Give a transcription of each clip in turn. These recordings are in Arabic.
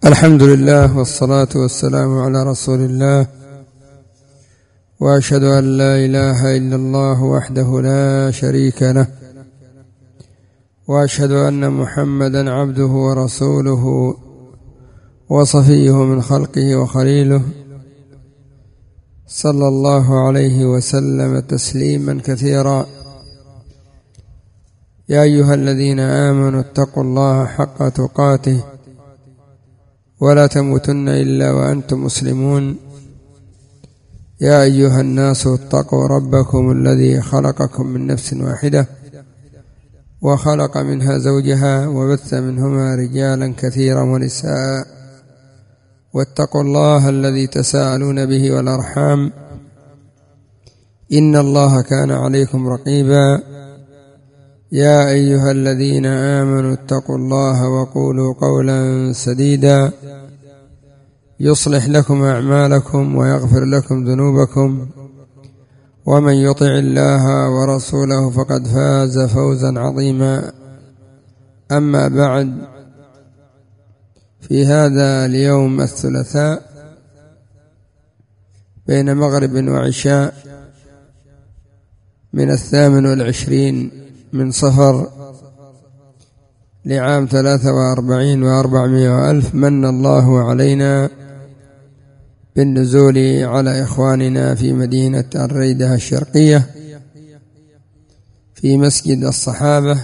الحمد لله والصلاة والسلام على رسول الله، وأشهد أن لا إله إلا الله وحده لا شريك له، وأشهد أن محمدا عبده ورسوله وصفيه من خلقه وخليله، صلى الله عليه وسلم تسليما كثيرا. يا أيها الذين آمنوا اتقوا الله حق تقاته ولا تموتن إلا وأنتم مسلمون. يا أيها الناس اتقوا ربكم الذي خلقكم من نفس واحدة وخلق منها زوجها وبث منهما رجالا كثيرا ونساء، واتقوا الله الذي تساءلون به والأرحام إن الله كان عليكم رقيبا. يا أيها الذين آمنوا اتقوا الله وقولوا قولا سديدا يصلح لكم أعمالكم ويغفر لكم ذنوبكم، ومن يطع الله ورسوله فقد فاز فوزا عظيما. أما بعد، في هذا اليوم الثلاثاء بين مغرب وعشاء من 28 من صفر لعام 43 و400 من الله علينا بالنزول على إخواننا في مدينة الريدة الشرقية في مسجد الصحابة،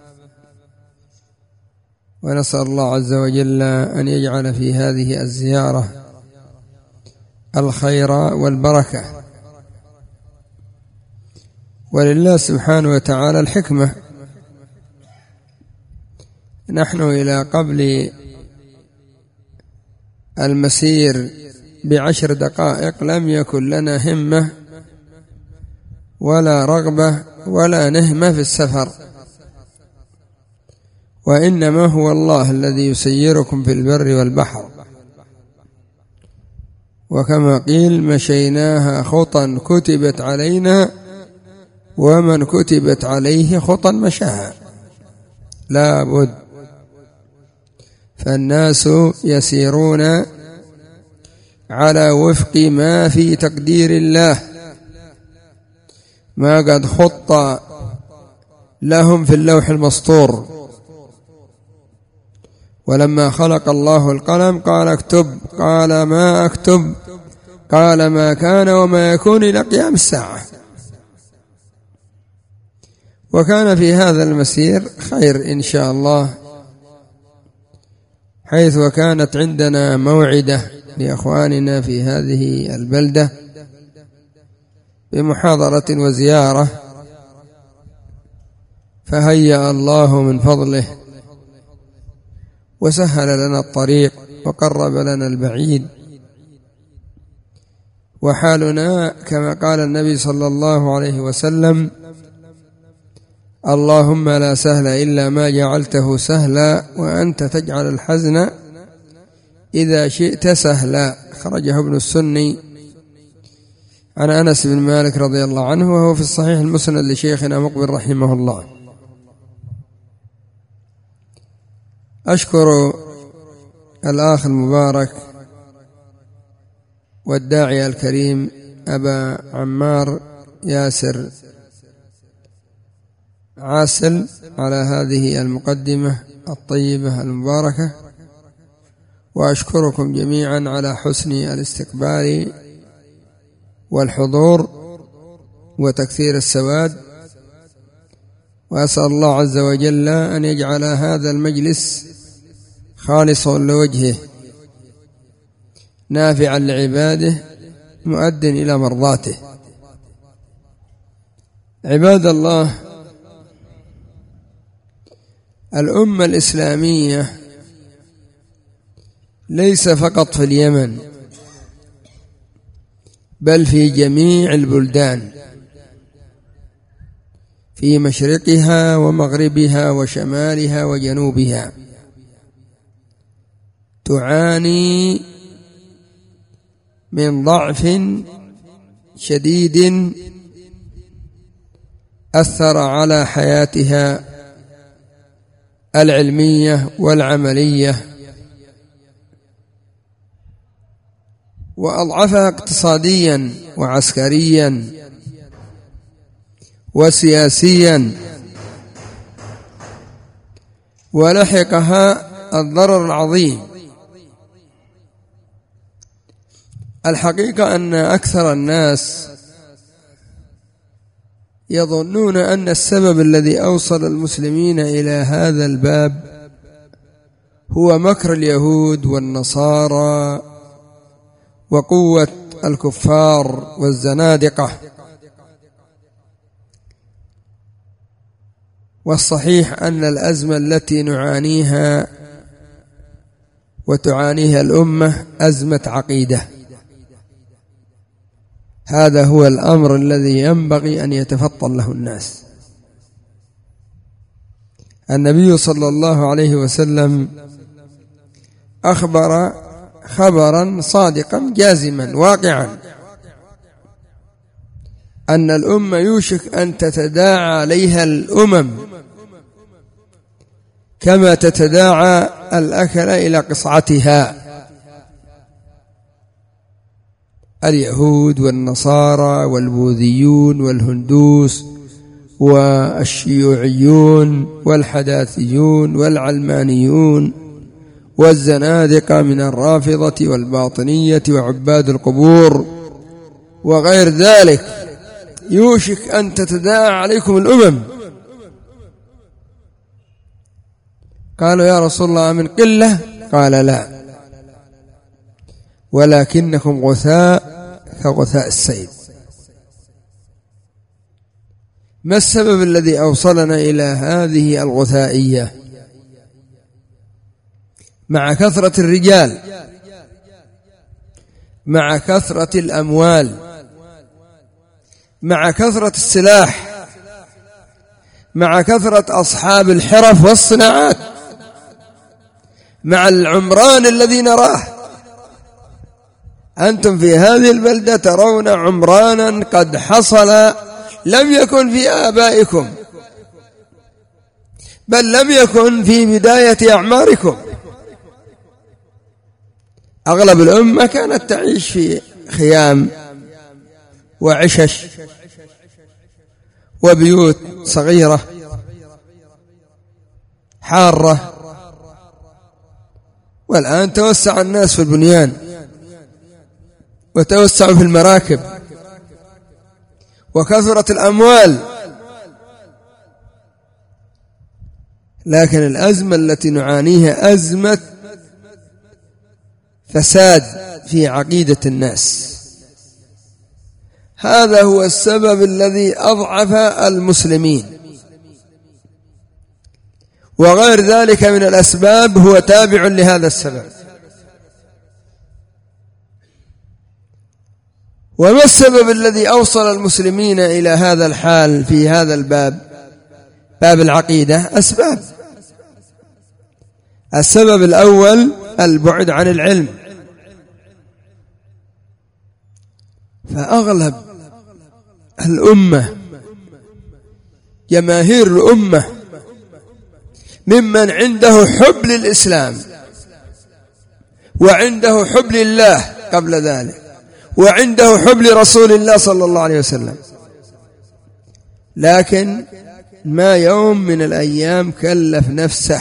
ونسأل الله عز وجل أن يجعل في هذه الزيارة الخير والبركة، ولله سبحانه وتعالى الحكمة. نحن إلى قبل المسير ب10 دقائق لم يكن لنا همة ولا رغبة ولا نهمة في السفر، وإنما هو الله الذي يسيركم في البر والبحر، وكما قيل مشيناها خطا كتبت علينا ومن كتبت عليه خطا مشاها، لا بد. فالناس يسيرون على وفق ما في تقدير الله، ما قد خط لهم في اللوح المسطور. ولما خلق الله القلم قال اكتب، قال ما أكتب، قال ما كان وما يكون إلى قيام الساعة. وكان في هذا المسير خير إن شاء الله، حيث وكانت عندنا موعدة لأخواننا في هذه البلدة بمحاضرة وزيارة، فهيأ الله من فضله وسهل لنا الطريق وقرب لنا البعيد. وحالنا كما قال النبي صلى الله عليه وسلم: اللهم لا سهل إلا ما جعلته سهلا وأنت تجعل الحزن إذا شئت سهلا. خرجه ابن السني عن أنس بن مالك رضي الله عنه، وهو في الصحيح المسند لشيخنا مقبل رحمه الله. أشكر الأخ المبارك والداعي الكريم أبا عمار ياسر عاسل على هذه المقدمة الطيبة المباركة، وأشكركم جميعا على حسن الاستقبال والحضور وتكثير السواد، وأسأل الله عز وجل أن يجعل هذا المجلس خالصا لوجهه نافعا لعباده مؤد إلى مرضاته. عباد الله، الأمة الإسلامية ليس فقط في اليمن بل في جميع البلدان، في مشرقها ومغربها وشمالها وجنوبها، تعاني من ضعف شديد أثر على حياتها العلمية والعملية وأضعفها اقتصاديا وعسكريا وسياسيا، ولحقها الضرر العظيم. الحقيقة أن أكثر الناس يظنون أن السبب الذي أوصل المسلمين إلى هذا الباب هو مكر اليهود والنصارى وقوة الكفار والزنادقة. والصحيح أن الأزمة التي نعانيها وتعانيها الأمة أزمة عقيدة. هذا هو الأمر الذي ينبغي أن يتفطن له الناس. النبي صلى الله عليه وسلم أخبر خبرا صادقا جازما واقعا أن الأمة يوشك أن تتداعى عليها الأمم كما تتداعى الأكل إلى قصعتها. اليهود والنصارى والبوذيون والهندوس والشيوعيون والحداثيون والعلمانيون والزنادقة من الرافضة والباطنية وعباد القبور وغير ذلك، يوشك أن تتداعى عليكم الأمم. قالوا يا رسول الله من قلة؟ قال لا، ولكنكم غثاء كغثاء السيل. ما السبب الذي أوصلنا إلى هذه الغثائية؟ مع كثرة الرجال، مع كثرة الأموال، مع كثرة السلاح، مع كثرة أصحاب الحرف والصناعات، مع العمران الذي نراه. أنتم في هذه البلدة ترون عمرانا قد حصل لم يكن في آبائكم، بل لم يكن في بداية أعماركم. أغلب الأمة كانت تعيش في خيام وعشش وبيوت صغيرة حارة، والآن توسع الناس في البنيان وتوسعوا في المراكب وكثرت الأموال. لكن الأزمة التي نعانيها أزمة فساد في عقيدة الناس. هذا هو السبب الذي أضعف المسلمين، وغير ذلك من الأسباب هو تابع لهذا السبب. وما السبب الذي أوصل المسلمين إلى هذا الحال في هذا الباب، باب العقيدة؟ أسباب. السبب الأول البعد عن العلم. فأغلب الأمة، جماهير الأمة، ممن عنده حب للإسلام وعنده حب لله قبل ذلك وعنده حب لرسول الله صلى الله عليه وسلم، لكن ما يوم من الأيام كلف نفسه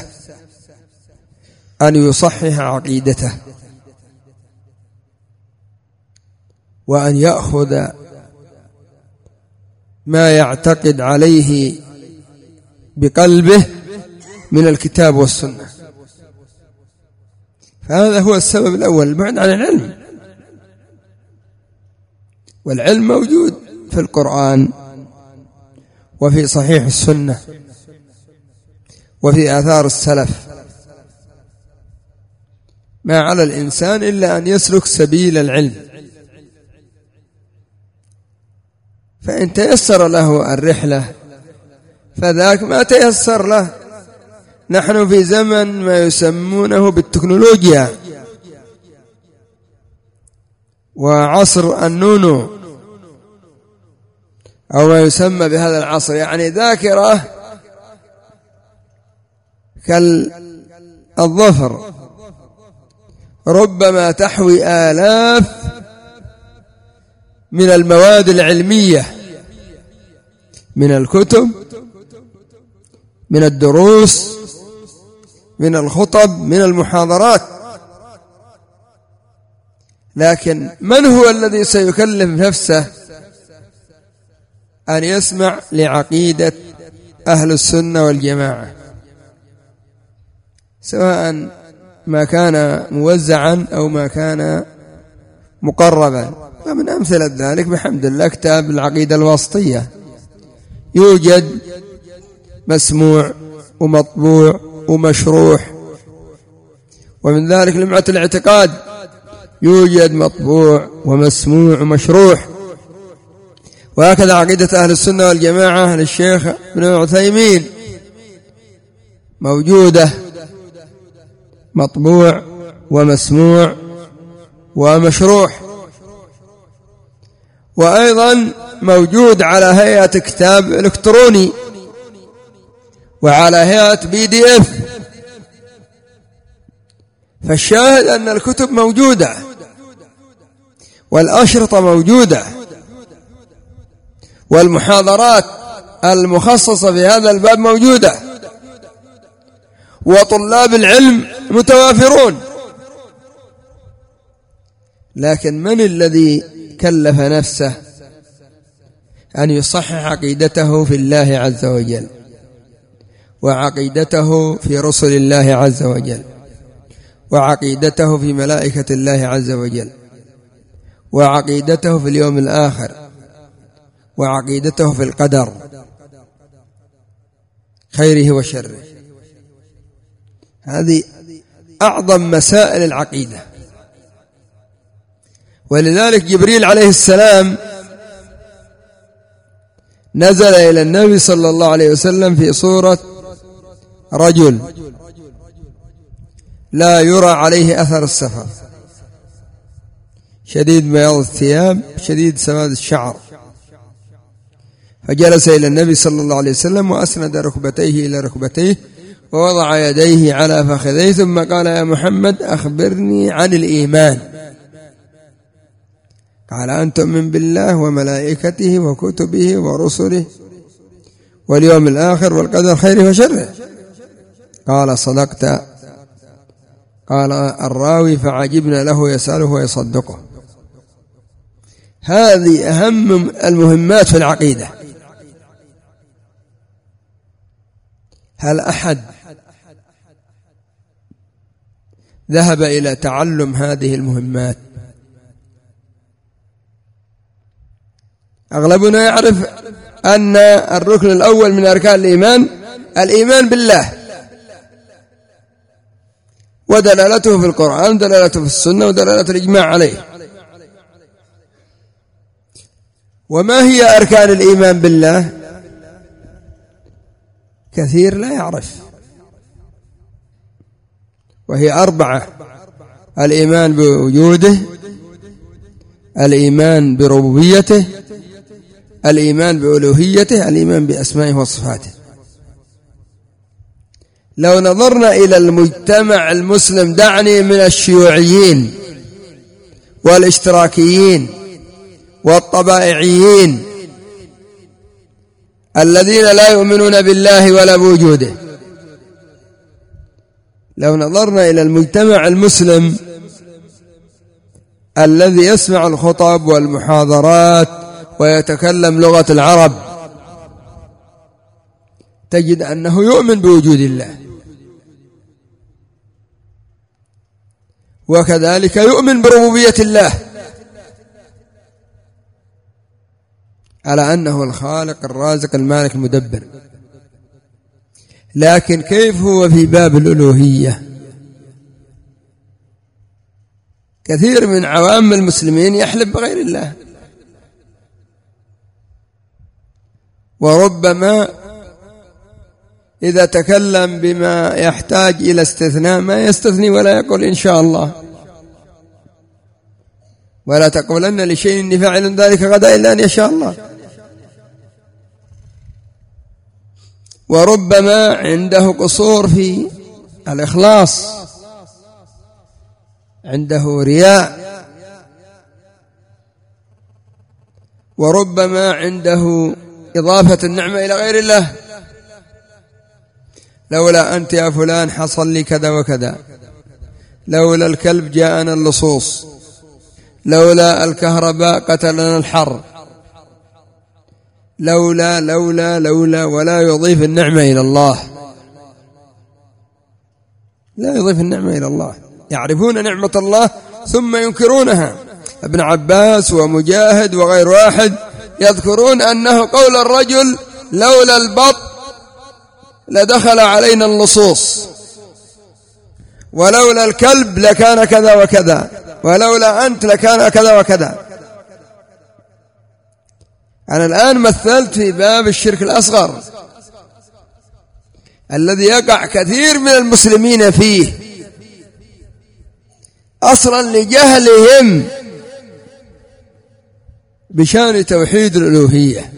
أن يصحح عقيدته وأن يأخذ ما يعتقد عليه بقلبه من الكتاب والسنة. فهذا هو السبب الأول، البعد عن العلم. والعلم موجود في القرآن وفي صحيح السنة وفي آثار السلف. ما على الإنسان إلا أن يسلك سبيل العلم. فإن تيسر له الرحلة فذاك ما تيسر له. نحن في زمن ما يسمونه بالتكنولوجيا وعصر النونو، أو ما يسمى بهذا العصر، يعني ذاكرة كالظفر ربما تحوي آلاف من المواد العلمية، من الكتب، من الدروس، من الخطب، من المحاضرات. لكن من هو الذي سيكلف نفسه أن يسمع لعقيدة أهل السنة والجماعة، سواء ما كان موزعا أو ما كان مقربا؟ ومن أمثلة ذلك بحمد الله كتاب العقيدة الواسطية، يوجد مسموع ومطبوع ومشروح. ومن ذلك لمعة الاعتقاد يوجد مطبوع ومسموع ومشروح. وهكذا عقيدة أهل السنة والجماعة للشيخ ابن عثيمين موجودة مطبوع ومسموع ومشروح، وأيضا موجود على هيئة كتاب إلكتروني وعلى هيئة PDF. فالشاهد أن الكتب موجودة والأشرطة موجودة والمحاضرات المخصصة في هذا الباب موجودة، وطلاب العلم متوافرون. لكن من الذي كلف نفسه أن يصحح عقيدته في الله عز وجل، وعقيدته في رسل الله عز وجل، وعقيدته في ملائكة الله عز وجل، وعقيدته في اليوم الآخر، وعقيدته في القدر خيره وشره؟ هذه أعظم مسائل العقيدة. ولذلك جبريل عليه السلام نزل إلى النبي صلى الله عليه وسلم في صورة رجل لا يرى عليه أثر السفر، شديد بياض الثياب، شديد سواد الشعر، فجلس إلى النبي صلى الله عليه وسلم وأسند ركبتيه إلى ركبتيه ووضع يديه على فخذيه، ثم قال: يا محمد أخبرني عن الإيمان. قال: أن تؤمن بالله وملائكته وكتبه ورسله واليوم الآخر والقدر خيره وشره. قال: صدقت. قال الراوي: فعجبنا له يسأله ويصدقه. هذه أهم المهمات في العقيدة. هل أحد ذهب إلى تعلم هذه المهمات؟ أغلبنا يعرف أن الركن الأول من أركان الإيمان الإيمان بالله، ودلالته في القرآن، ودلالته في السنة، ودلالة الإجماع عليه. وما هي أركان الإيمان بالله؟ كثير لا يعرف، وهي 4: الإيمان بوجوده، الإيمان بربوبيته، الإيمان بألوهيته، الإيمان بأسمائه وصفاته. لو نظرنا إلى المجتمع المسلم، دعني من الشيوعيين والاشتراكيين والطبائعيين الذين لا يؤمنون بالله ولا بوجوده، لو نظرنا إلى المجتمع المسلم الذي يسمع الخطب والمحاضرات ويتكلم لغة العرب، تجد أنه يؤمن بوجود الله، وكذلك يؤمن بربوبية الله، على أنه الخالق الرازق المالك المدبر. لكن كيف هو في باب الألوهية؟ كثير من عوام المسلمين يحلف بغير الله، وربما إذا تكلم بما يحتاج إلى استثناء ما يستثني ولا يقول إن شاء الله، ولا تقولن لشيء إني فاعل ذلك غدا إلا أن يشاء الله. وربما عنده قصور في الإخلاص، عنده رياء، وربما عنده إضافة النعمة إلى غير الله. لولا أنت يا فلان حصل لي كذا وكذا، لولا الكلب جاءنا اللصوص، لولا الكهرباء قتلنا الحر، لولا لولا لولا، ولا يضيف النعمة إلى الله، لا يضيف النعمة إلى الله. يعرفون نعمة الله ثم ينكرونها. ابن عباس ومجاهد وغير واحد يذكرون أنه قول الرجل لولا البط لدخل علينا اللصوص، ولولا الكلب لكان كذا وكذا، ولولا أنت لكان كذا وكذا. أنا الآن مثلت في باب الشرك الأصغر الذي يقع كثير من المسلمين فيه أصلا لجهلهم بشأن توحيد الألوهية،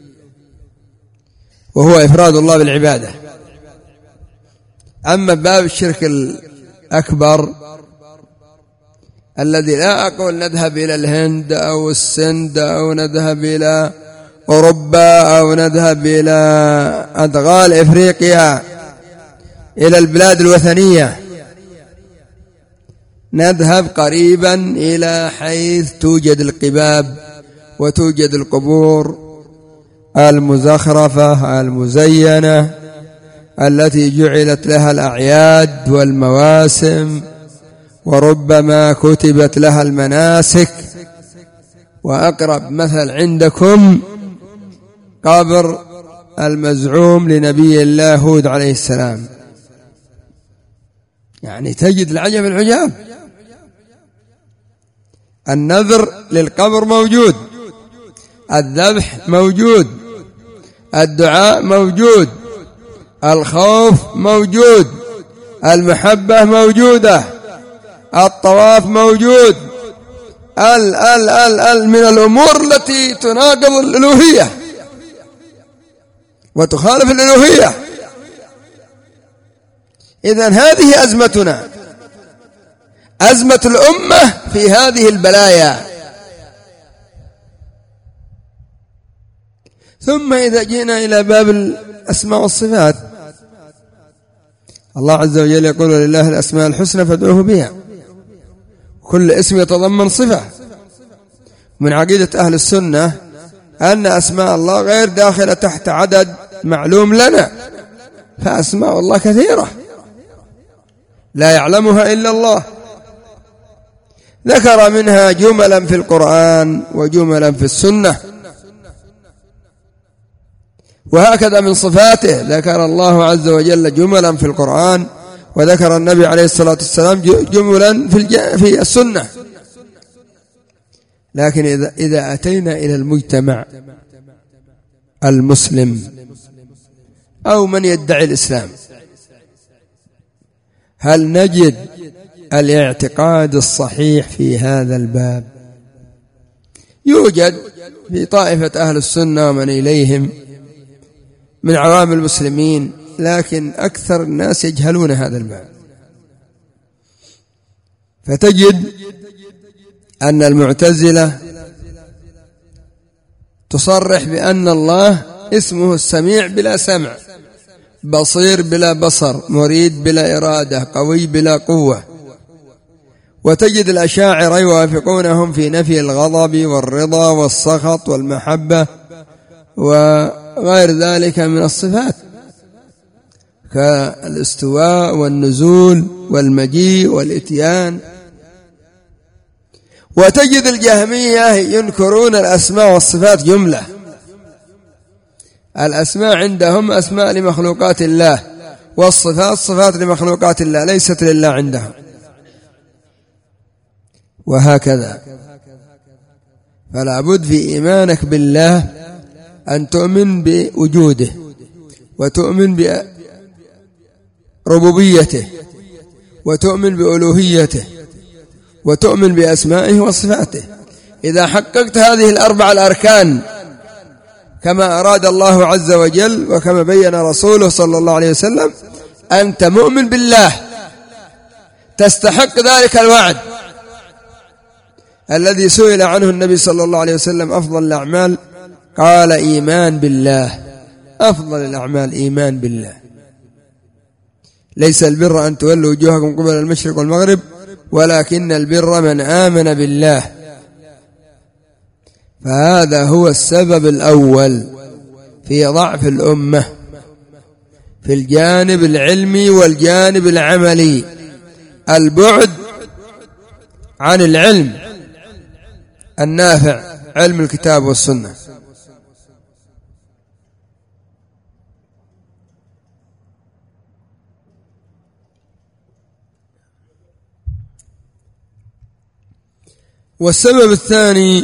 وهو إفراد الله بالعبادة. أما باب الشرك الأكبر الذي لا أقول نذهب إلى الهند أو السند أو نذهب إلى أوروبا أو نذهب إلى أدغال إفريقيا إلى البلاد الوثنية، نذهب قريبا إلى حيث توجد القباب وتوجد القبور المزخرفة المزينة التي جعلت لها الأعياد والمواسم، وربما كتبت لها المناسك. وأقرب مثل عندكم قبر المزعوم لنبي الله هود عليه السلام، يعني تجد العجب العجاب. النذر للقبر موجود، الذبح موجود، الدعاء موجود، الخوف موجود، المحبة موجودة، الطواف موجود، من الأمور التي تناقض الألوهية وتخالف الألوهية. إذن هذه أزمتنا، أزمة الأمة في هذه البلايا. ثم إذا جئنا إلى باب الأسماء والصفات، الله عز وجل يقول لله الأسماء الحسنى فادعوه بها، كل اسم يتضمن صفة. من عقيدة أهل السنة أن أسماء الله غير داخلة تحت عدد معلوم لنا، فأسماء الله كثيرة لا يعلمها إلا الله، ذكر منها جملا في القرآن وجملا في السنة. وهكذا من صفاته ذكر الله عز وجل جملا في القرآن، وذكر النبي عليه الصلاة والسلام جملا في السنة. لكن إذا أتينا إلى المجتمع المسلم أو من يدعي الإسلام، هل نجد الاعتقاد الصحيح في هذا الباب؟ يوجد في طائفة أهل السنة ومن إليهم من عوام المسلمين، لكن أكثر الناس يجهلون هذا الباب. فتجد أن المعتزلة تصرح بأن الله اسمه السميع بلا سمع، بصير بلا بصر، مريد بلا إرادة، قوي بلا قوة. وتجد الأشاعرة يوافقونهم في نفي الغضب والرضا والسخط والمحبة وغير ذلك من الصفات كالاستواء والنزول والمجيء والإتيان. وتجد الجهمية ينكرون الأسماء والصفات جملة. الأسماء عندهم أسماء لمخلوقات الله، والصفات صفات لمخلوقات الله، ليست لله عندهم. وهكذا. فلا بد في إيمانك بالله أن تؤمن بوجوده، وتؤمن بربوبيته، وتؤمن بألوهيته، وتؤمن بأسمائه وصفاته. إذا حققت هذه الأربع الأركان كما أراد الله عز وجل وكما بين رسوله صلى الله عليه وسلم، أنت مؤمن بالله، تستحق ذلك الوعد الذي سئل عنه النبي صلى الله عليه وسلم أفضل الأعمال قال إيمان بالله. أفضل الأعمال إيمان بالله. ليس البر أن تولوا وجوهكم قبل المشرق والمغرب ولكن البر من آمن بالله. فهذا هو السبب الأول في ضعف الأمة في الجانب العلمي والجانب العملي، البعد عن العلم النافع، علم الكتاب والسنة. والسبب الثاني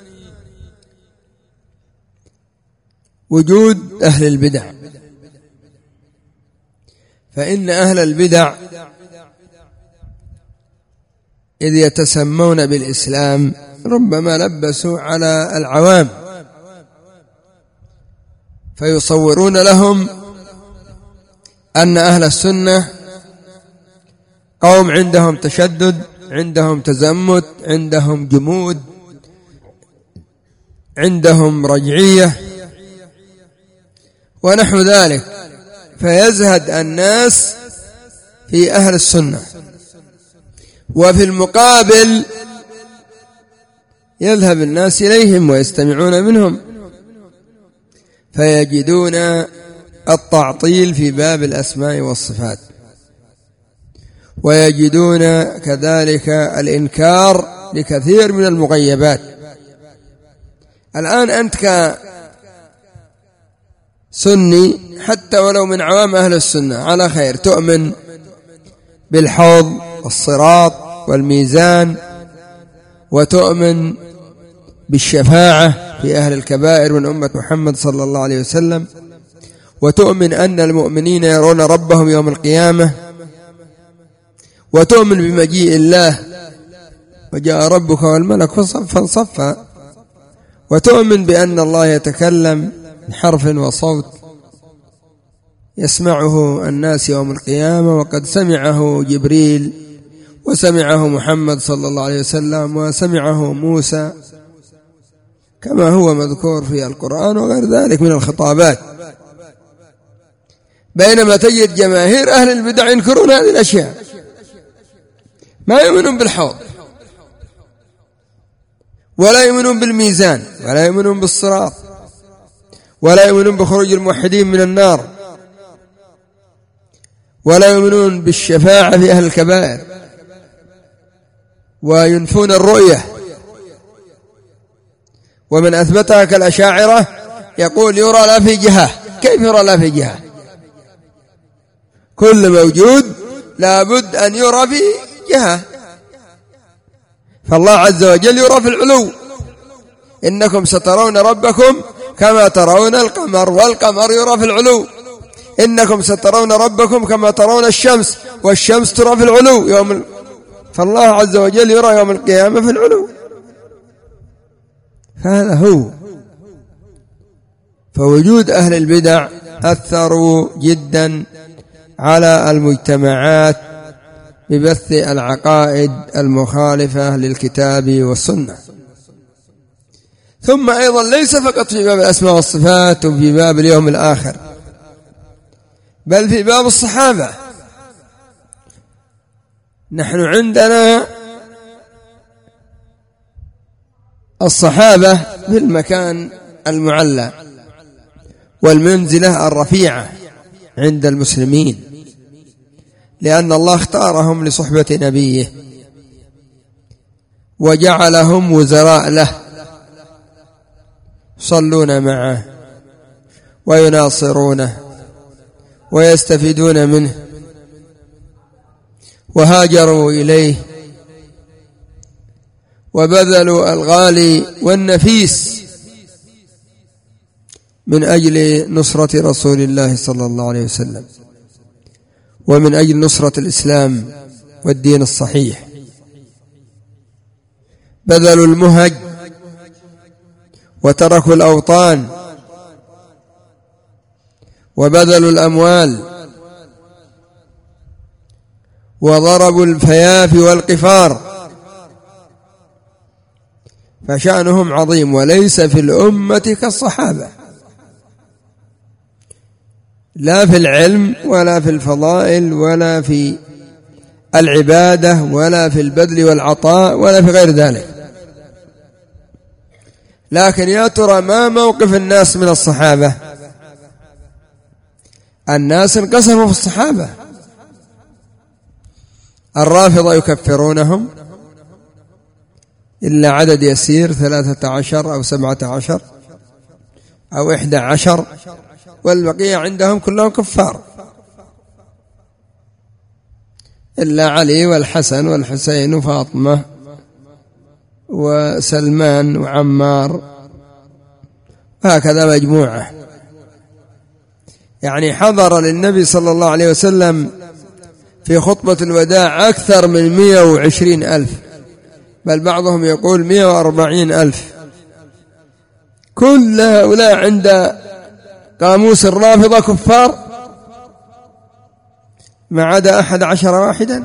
وجود أهل البدع، فإن أهل البدع إذ يتسمون بالإسلام ربما لبسوا على العوام، فيصورون لهم أن أهل السنة قوم عندهم تشدد، عندهم تزمت، عندهم جمود، عندهم رجعية ونحو ذلك، فيزهد الناس في أهل السنة، وفي المقابل يذهب الناس إليهم ويستمعون منهم فيجدون التعطيل في باب الأسماء والصفات، ويجدون كذلك الإنكار لكثير من المغيبات. الآن أنت كسني حتى ولو من عوام أهل السنة على خير، تؤمن بالحوض والصراط والميزان، وتؤمن بالشفاعة في أهل الكبائر من أمة محمد صلى الله عليه وسلم، وتؤمن أن المؤمنين يرون ربهم يوم القيامة، وتؤمن بمجيء الله وجاء ربك والملك صفا صفا، وتؤمن بأن الله يتكلم بحرف وصوت يسمعه الناس يوم القيامة، وقد سمعه جبريل وسمعه محمد صلى الله عليه وسلم وسمعه موسى كما هو مذكور في القرآن وغير ذلك من الخطابات. بينما تجد جماهير أهل البدع ينكرون هذه الأشياء، ما يؤمنون بالحوض ولا يؤمنون بالميزان ولا يؤمنون بالصراط ولا يؤمنون بخروج الموحدين من النار ولا يؤمنون بالشفاعة في أهل الكبائر، وينفون الرؤية. ومن أثبتها كالأشاعرة يقول يرى لا في جهة. كيف يرى لا في جهة؟ كل موجود لابد أن يرى في جهة، فالله عز وجل يرى في العلو. إنكم سترون ربكم كما ترون القمر، والقمر يرى في العلو. إنكم سترون ربكم كما ترون الشمس، والشمس ترى في العلو فالله عز وجل يرى يوم القيامة في العلو. هذا هو. فوجود أهل البدع أثروا جدا على المجتمعات ببث العقائد المخالفة للكتاب والسنة. ثم أيضا ليس فقط في باب الأسماء والصفات وفي باب اليوم الآخر، بل في باب الصحابة. نحن عندنا الصحابة في المكان المعلى والمنزلة الرفيعة عند المسلمين، لأن الله اختارهم لصحبة نبيه وجعلهم وزراء له، يصلون معه ويناصرونه ويستفيدون منه، وهاجروا إليه وبذلوا الغالي والنفيس من أجل نصرة رسول الله صلى الله عليه وسلم، ومن أجل نصرة الإسلام والدين الصحيح. بذلوا المهج وتركوا الأوطان وبذلوا الأموال وضربوا الفيافي والقفار فشأنهم عظيم، وليس في الأمة كالصحابة، لا في العلم ولا في الفضائل ولا في العبادة ولا في البذل والعطاء ولا في غير ذلك. لكن يا ترى ما موقف الناس من الصحابة؟ الناس انقسموا في الصحابة. الرافضة يكفرونهم إلا عدد يسير 13 أو 17 أو 11، والبقية عندهم كلهم كفار إلا علي والحسن والحسين وفاطمة وسلمان وعمار، هكذا مجموعة. يعني حضر للنبي صلى الله عليه وسلم في خطبة الوداع أكثر من 120,000، بل بعضهم يقول 140,000. كل هؤلاء عند قاموس الرافضة كفار ما عدا 11 واحدا.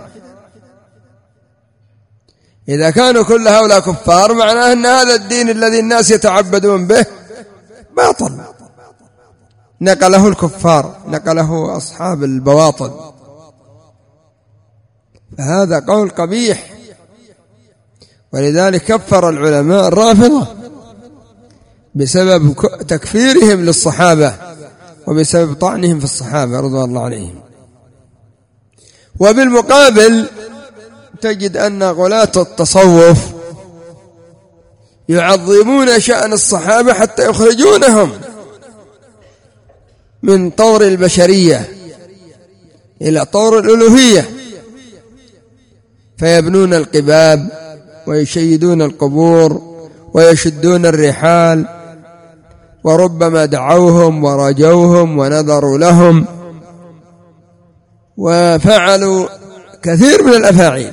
إذا كانوا كل هؤلاء كفار معناه أن هذا الدين الذي الناس يتعبدون به باطل، نقله الكفار، نقله أصحاب البواطل. فهذا قول قبيح، ولذلك كفر العلماء الرافضة بسبب تكفيرهم للصحابة وبسبب طعنهم في الصحابة رضوان الله عليهم. وبالمقابل تجد أن غلاة التصوف يعظمون شأن الصحابة حتى يخرجونهم من طور البشرية إلى طور الألوهية، فيبنون القباب ويشيدون القبور ويشدون الرحال، وربما دعوهم ورجوهم ونذروا لهم وفعلوا كثير من الأفاعيل.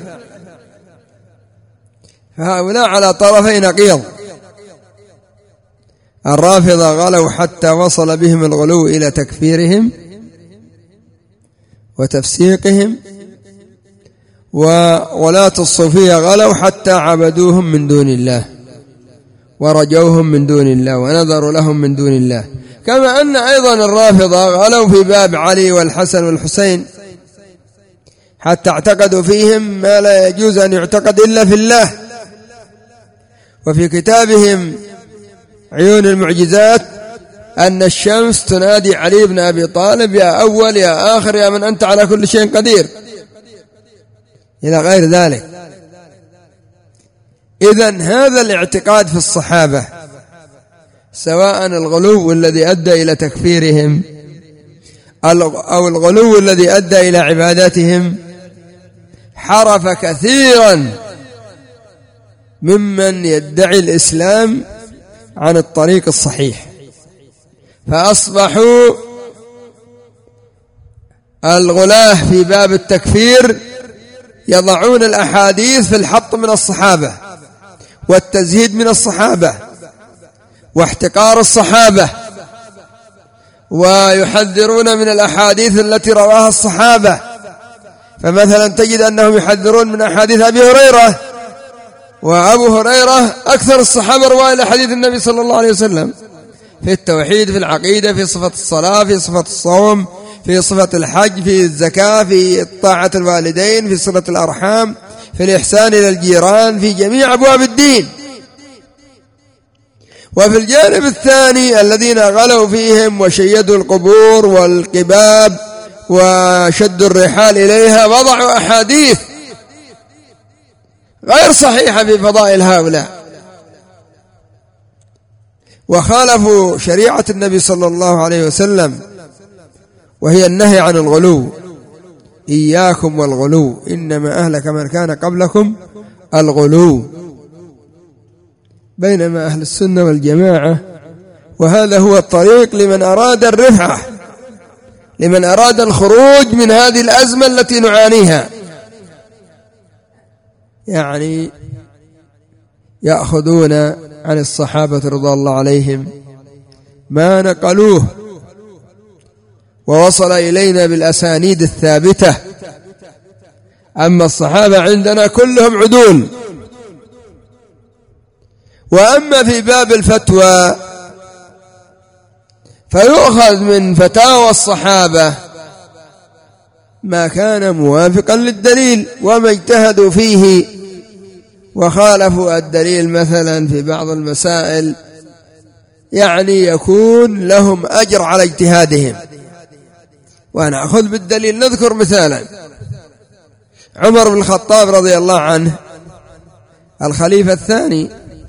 فهؤلاء على طرفي نقيض. الرافضة غلوا حتى وصل بهم الغلو إلى تكفيرهم وتفسيقهم، وولاة الصوفية غلوا حتى عبدوهم من دون الله ورجوهم من دون الله ونذروا لهم من دون الله. كما أن أيضا الرافضة غلوا في باب علي والحسن والحسين حتى اعتقدوا فيهم ما لا يجوز أن يعتقد إلا في الله. وفي كتابهم عيون المعجزات أن الشمس تنادي علي بن أبي طالب يا أول يا آخر يا من أنت على كل شيء قدير، إلى غير ذلك. إذن هذا الاعتقاد في الصحابة، سواء الغلو الذي أدى إلى تكفيرهم أو الغلو الذي أدى إلى عباداتهم، حرف كثيرا ممن يدعي الإسلام عن الطريق الصحيح، فأصبحوا الغلاة في باب التكفير يضعون الأحاديث في الحط من الصحابة والتزهيد من الصحابة واحتقار الصحابة، ويحذرون من الأحاديث التي رواها الصحابة. فمثلا تجد أنهم يحذرون من أحاديث أبي هريرة، وأبو هريرة أكثر الصحابة رواية لحديث النبي صلى الله عليه وسلم في التوحيد، في العقيدة، في صفة الصلاة، في صفة الصوم، في صفة الحج، في الزكاة، في طاعة الوالدين، في صلة الأرحام، في الإحسان إلى الجيران، في جميع أبواب الدين. وفي الجانب الثاني الذين غلوا فيهم وشيدوا القبور والقباب وشدوا الرحال إليها وضعوا أحاديث غير صحيحة في فضائل هؤلاء، وخالفوا شريعة النبي صلى الله عليه وسلم، وهي النهي عن الغلو. إياكم والغلو إنما أهلك من كان قبلكم الغلو. بينما أهل السنة والجماعة، وهذا هو الطريق لمن أراد الرفعة، لمن أراد الخروج من هذه الأزمة التي نعانيها، يعني يأخذون عن الصحابة رضي الله عليهم ما نقلوه ووصل إلينا بالأسانيد الثابتة. أما الصحابة عندنا كلهم عدول، وأما في باب الفتوى فيؤخذ من فتاوى الصحابة ما كان موافقا للدليل، وما اجتهدوا فيه وخالفوا الدليل مثلا في بعض المسائل يعني يكون لهم أجر على اجتهادهم. ونأخذ بالدليل. نذكر مثالا عمر بن الخطاب رضي الله عنه الخليفة الثاني،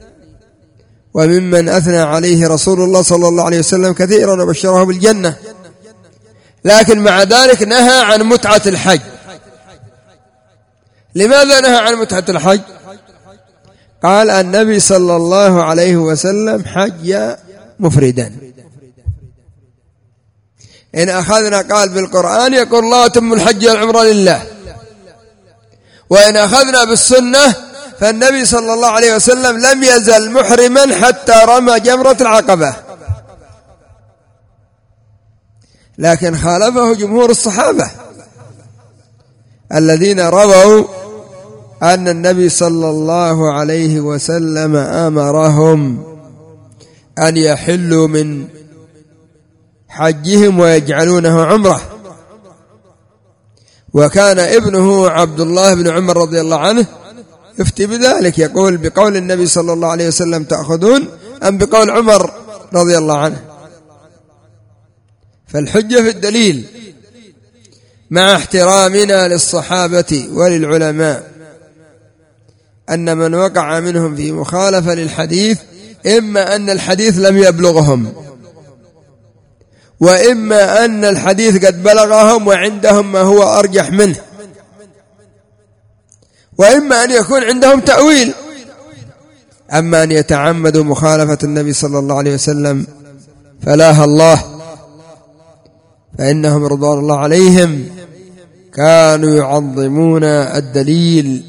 وممن أثنى عليه رسول الله صلى الله عليه وسلم كثيرا وبشره بالجنة، لكن مع ذلك نهى عن متعة الحج. لماذا نهى عن متعة الحج؟ قال النبي صلى الله عليه وسلم حج مفردا. إن أخذنا قال بالقرآن يقول الله أتم الحج والعمرة لله، وإن أخذنا بالسنة فالنبي صلى الله عليه وسلم لم يزل محرما حتى رمى جمرة العقبة، لكن خالفه جمهور الصحابة الذين رووا أن النبي صلى الله عليه وسلم أمرهم أن يحلوا من حجهم ويجعلونه عمره. وكان ابنه عبد الله بن عمر رضي الله عنه يفتي بذلك، يقول بقول النبي صلى الله عليه وسلم تأخذون أم بقول عمر رضي الله عنه؟ فالحجة في الدليل، مع احترامنا للصحابة وللعلماء، أن من وقع منهم في مخالفة للحديث إما أن الحديث لم يبلغهم، وإما أن الحديث قد بلغهم وعندهم ما هو أرجح منه، وإما أن يكون عندهم تأويل. أما أن يتعمدوا مخالفة النبي صلى الله عليه وسلم فلاها الله، فإنهم رضوان الله عليهم كانوا يعظمون الدليل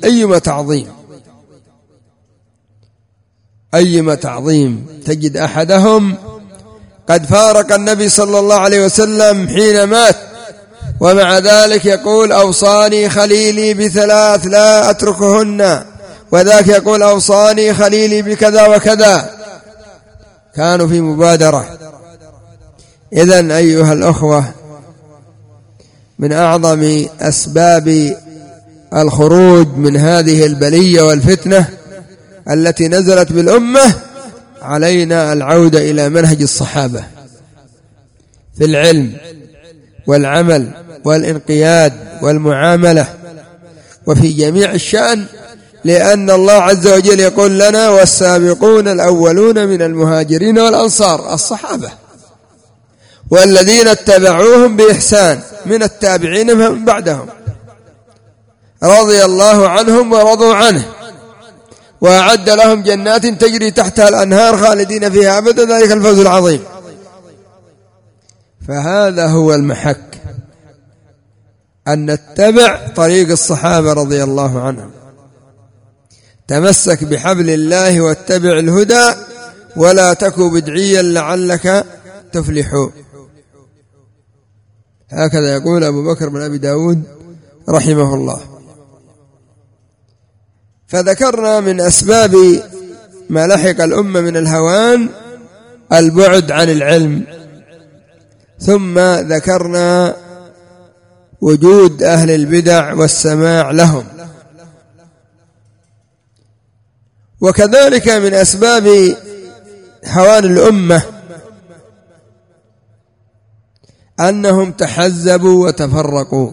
أيما تعظيم. تجد أحدهم قد فارق النبي صلى الله عليه وسلم حين مات، ومع ذلك يقول أوصاني خليلي بثلاث لا أتركهن، وذاك يقول أوصاني خليلي بكذا وكذا. كانوا في مبادرة. إذن أيها الأخوة، من أعظم أسباب الخروج من هذه البلية والفتنة التي نزلت بالأمة علينا العودة إلى منهج الصحابة في العلم والعمل والانقياد والمعاملة وفي جميع الشأن، لأن الله عز وجل يقول لنا والسابقون الأولون من المهاجرين والأنصار الصحابة والذين اتبعوهم بإحسان من التابعين من بعدهم رضي الله عنهم ورضوا عنه وأعد لهم جنات تجري تحتها الأنهار خالدين فيها أبدا، ذلك الفوز العظيم. فهذا هو المحك، أن نتبع طريق الصحابة رضي الله عنهم. تمسك بحبل الله واتبع الهدى ولا تكن بدعيا لعلك تفلح. هكذا يقول أبو بكر بن أبي داود رحمه الله. فذكرنا من أسباب ما لحق الأمة من الهوان البعد عن العلم، ثم ذكرنا وجود أهل البدع والسماع لهم. وكذلك من أسباب هوان الأمة أنهم تحزبوا وتفرقوا،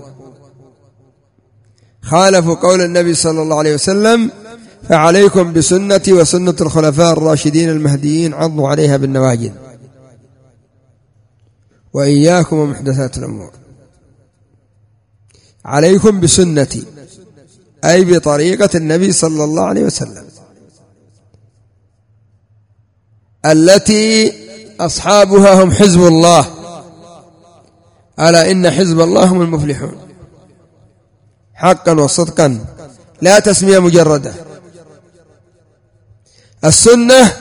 خالفوا قول النبي صلى الله عليه وسلم فعليكم بسنتي وسنة الخلفاء الراشدين المهديين عضوا عليها بالنواجذ وإياكم ومحدثات الأمور. عليكم بسنتي أي بطريقة النبي صلى الله عليه وسلم التي أصحابها هم حزب الله، ألا إن حزب الله هم المفلحون، حقا وصدقا لا تسمية مجردة. السنة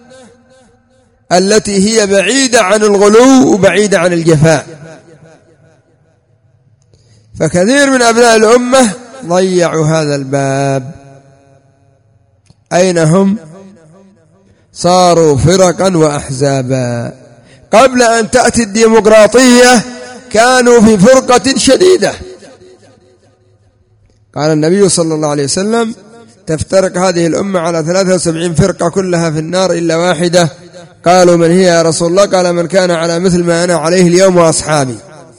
التي هي بعيدة عن الغلو وبعيدة عن الجفاء. فكثير من أبناء الأمة ضيعوا هذا الباب. أين هم؟ صاروا فرقا وأحزابا. قبل أن تأتي الديمقراطية كانوا في فرقة شديدة. قال النبي صلى الله عليه وسلم: تفترق هذه الأمة على 73 فرقة كلها في النار إلا واحدة. قالوا: من هي يا رسول الله؟ قال: من كان على مثل ما أنا عليه اليوم وأصحابي.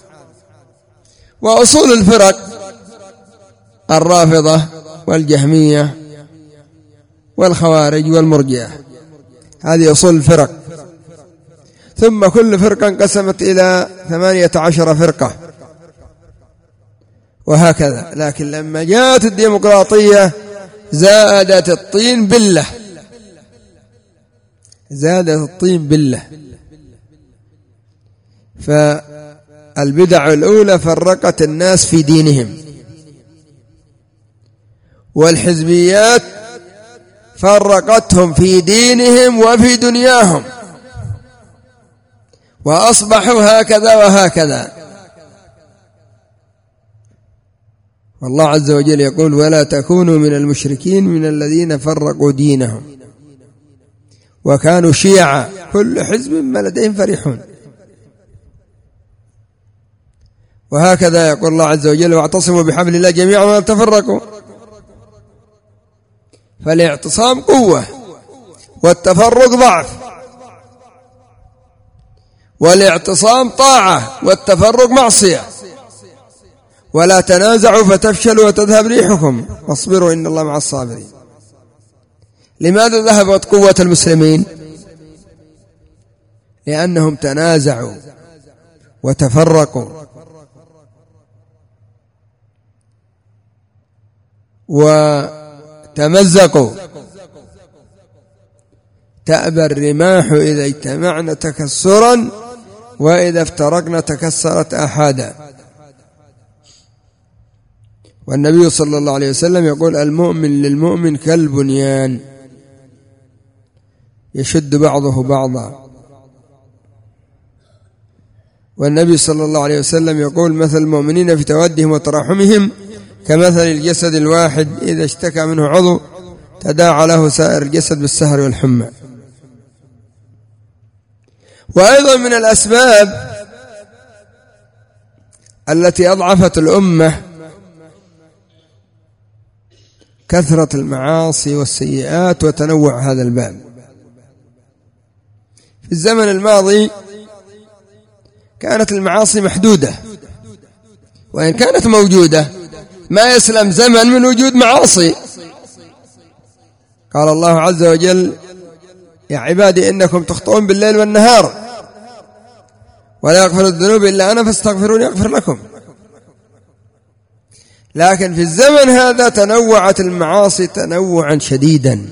وأصول الفرق الرافضة والجهمية والخوارج والمرجئة، هذه أصول الفرق. ثم كل فرقة انقسمت إلى 18 فرقة وهكذا. لكن لما جاءت الديمقراطية زادت الطين بلة، زادت الطين بلة. فالبدع الأولى فرقت الناس في دينهم، والحزبيات فرقتهم في دينهم وفي دنياهم، وأصبحوا هكذا وهكذا. والله عز وجل يقول: ولا تكونوا من المشركين من الذين فرقوا دينهم وكانوا شيعا كل حزب ما لديهم فرحون. وهكذا يقول الله عز وجل: واعتصموا بحبل الله جميعا ولا تفرقوا. فالاعتصام قوة والتفرق ضعف، والاعتصام طاعة والتفرق معصية. ولا تنازعوا فتفشلوا وتذهب ريحكم واصبروا إن الله مع الصابرين. لماذا ذهبت قوة المسلمين؟ لأنهم تنازعوا وتفرقوا وتمزقوا. تأبى الرماح إذا اجتمعنا تكسرا وإذا افترقنا تكسرت أحادا. والنبي صلى الله عليه وسلم يقول: المؤمن للمؤمن كالبنيان يشد بعضه بعضا. والنبي صلى الله عليه وسلم يقول: مثل المؤمنين في تودهم وتراحمهم كمثل الجسد الواحد إذا اشتكى منه عضو تداعى له سائر الجسد بالسهر والحمى. وأيضا من الأسباب التي أضعفت الأمة كثرة المعاصي والسيئات وتنوع هذا الباب. في الزمن الماضي كانت المعاصي محدودة، وإن كانت موجودة ما يسلم زمن من وجود معاصي. قال الله عز وجل: يا عبادي إنكم تخطئون بالليل والنهار ولا يغفر الذنوب إلا أنا فاستغفروني يغفر لكم. لكن في الزمن هذا تنوعت المعاصي تنوعا شديدا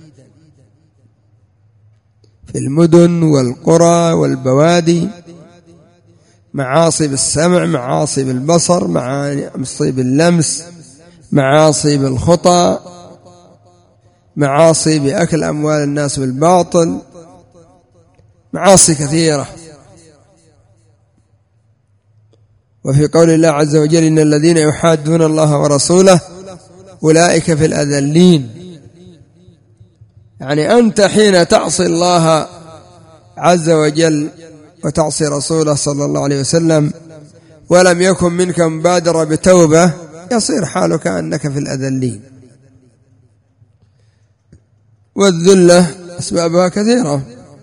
في المدن والقرى والبوادي. معاصي بالسمع، معاصي بالبصر، معاصي باللمس، معاصي بالخطأ، معاصي بأكل أموال الناس بالباطل، معاصي كثيرة. وفي قول الله عز وجل: إن الذين يحادون الله ورسوله أولئك في الأذلين. يعني أنت حين تعصي الله عز وجل وتعصي رسوله صلى الله عليه وسلم ولم يكن منك مبادرة بتوبة يصير حالك أنك في الأذلين. والذلة أسبابها كثيرة.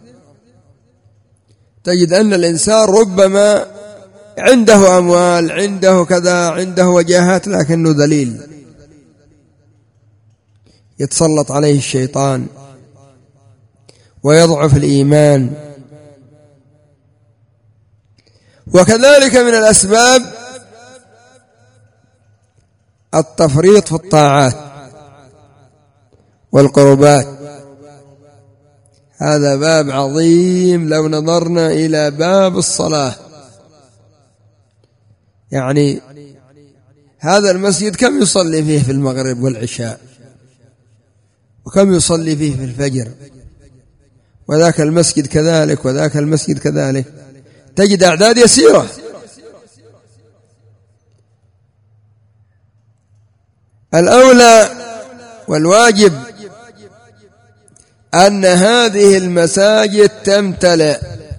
تجد أن الإنسان ربما عنده أموال، عنده كذا، عنده وجاهات، لكنه ذليل، يتسلط عليه الشيطان ويضعف الإيمان. وكذلك من الأسباب التفريط في الطاعات والقربات. هذا باب عظيم لو نظرنا إلى باب الصلاة. يعني هذا المسجد كم يصلي فيه في المغرب والعشاء، وكم يصلي فيه في الفجر، وذاك المسجد كذلك، وذاك المسجد كذلك، تجد أعداد يسيرة. الأولى والواجب أن هذه المساجد تمتلئ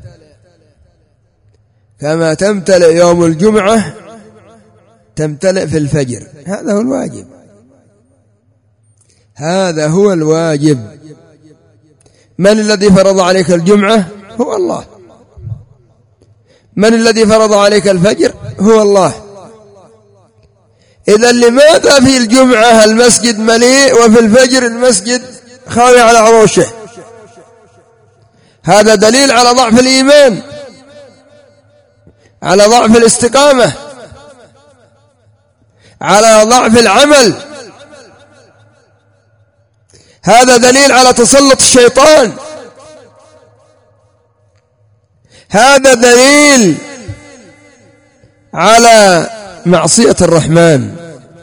كما تمتلئ يوم الجمعة تمتلئ في الفجر. هذا هو الواجب، هذا هو الواجب. من الذي فرض عليك الجمعة؟ هو الله. من الذي فرض عليك الفجر؟ هو الله. إذا لماذا في الجمعة المسجد مليء وفي الفجر المسجد خاوي على عروشه؟ هذا دليل على ضعف الإيمان، على ضعف الاستقامة، على ضعف العمل. هذا دليل على تسلط الشيطان، هذا دليل على معصية الرحمن.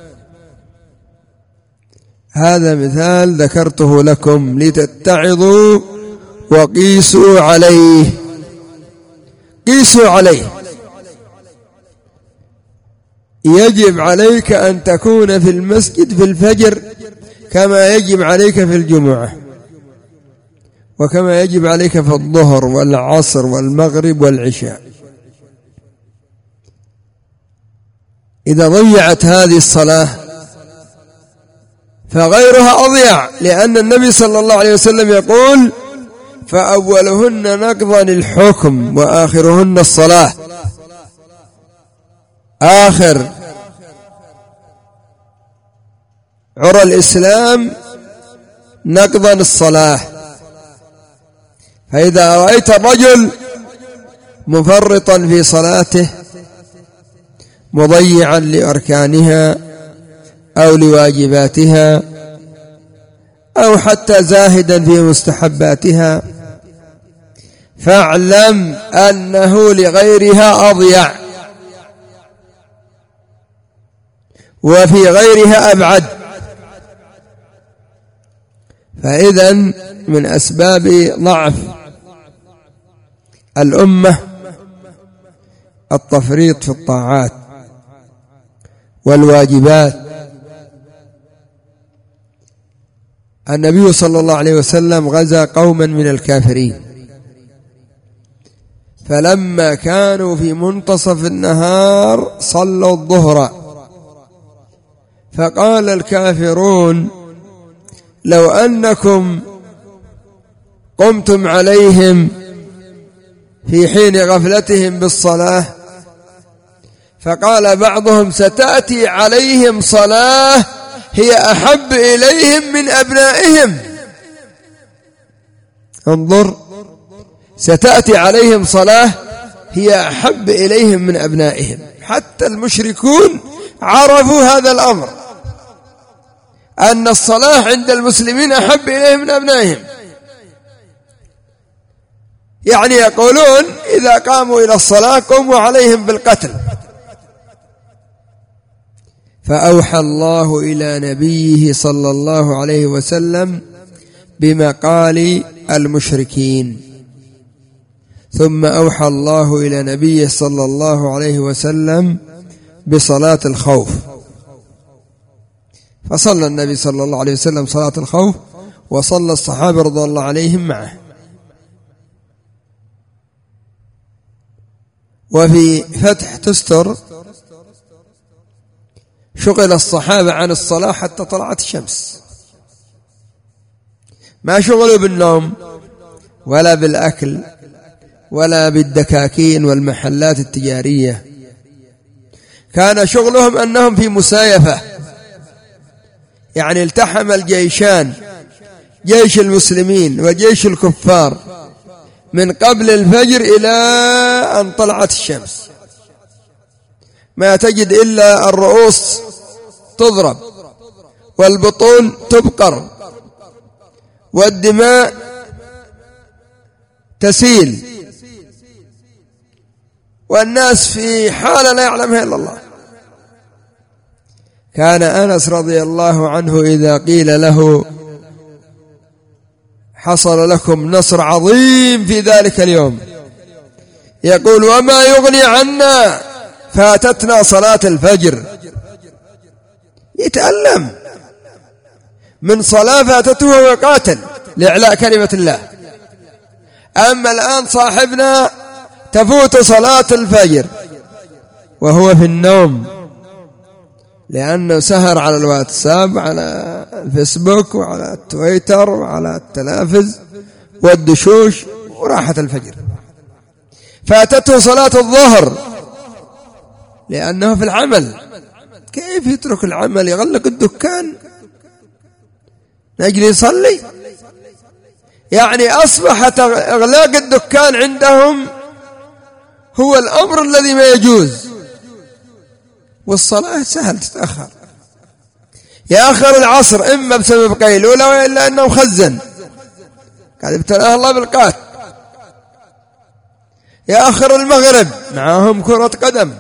هذا مثال ذكرته لكم لتتعظوا وقيسوا عليه. قيسوا عليه. يجب عليك أن تكون في المسجد في الفجر كما يجب عليك في الجمعة، وكما يجب عليك في الظهر والعصر والمغرب والعشاء. إذا ضيعت هذه الصلاة فغيرها أضيع، لأن النبي صلى الله عليه وسلم يقول: فأولهن نقضا الحكم وآخرهن الصلاة. آخر عرى الإسلام نقضا الصلاة. فإذا رأيت الرجل مفرطا في صلاته، مضيعا لأركانها أو لواجباتها، أو حتى زاهدا في مستحباتها، فاعلم أنه لغيرها أضيع وفي غيرها أبعد. فإذا من أسباب ضعف الأمة التفريط في الطاعات والواجبات. النبي صلى الله عليه وسلم غزا قوما من الكافرين، فلما كانوا في منتصف النهار صلوا الظهر، فقال الكافرون: لو أنكم قمتم عليهم في حين غفلتهم بالصلاة. فقال بعضهم: ستأتي عليهم صلاة هي أحب إليهم من أبنائهم. انظر، ستأتي عليهم صلاة هي أحب إليهم من أبنائهم. حتى المشركون عرفوا هذا الأمر، أن الصلاة عند المسلمين أحب إليهم من أبنائهم. يعني يقولون: إذا قاموا إلى الصلاة قوموا عليهم بالقتل. فأوحى الله إلى نبيه صلى الله عليه وسلم بمقال المشركين، ثم أوحى الله إلى نبيه صلى الله عليه وسلم بصلاة الخوف، فصلى النبي صلى الله عليه وسلم صلاة الخوف، وصلى الصحابة رضي الله عليهم معه. وفي فتح تستر شغل الصحابة عن الصلاة حتى طلعت الشمس، ما شغلوا بالنوم ولا بالأكل ولا بالدكاكين والمحلات التجارية. كان شغلهم أنهم في مسايفة، يعني التحم الجيشان، جيش المسلمين وجيش الكفار، من قبل الفجر إلى أن طلعت الشمس. ما تجد إلا الرؤوس تضرب والبطون تبقر والدماء تسيل، والناس في حالة لا يعلمها إلا الله. كان أنس رضي الله عنه إذا قيل له: حصل لكم نصر عظيم في ذلك اليوم، يقول: وما يغني عنا، فاتتنا صلاة الفجر. يتألم من صلاة فاتته وقاتل، لإعلاء كلمة الله. أما الآن صاحبنا تفوت صلاة الفجر وهو في النوم، لأنه سهر على الواتساب، على الفيسبوك، وعلى التويتر، وعلى التلافز والدشوش، وراحت الفجر. فاتته صلاة الظهر لأنه في العمل. كيف يترك العمل يغلق الدكان نجري يصلي؟ يعني أصبحت إغلاق الدكان عندهم هو الأمر الذي ما يجوز، والصلاة سهل تتأخر. يأخر العصر إما بسبب قيلولة وإلا أنه مخزن قال ابتلاه الله بالقات. يأخر المغرب، معهم كرة قدم،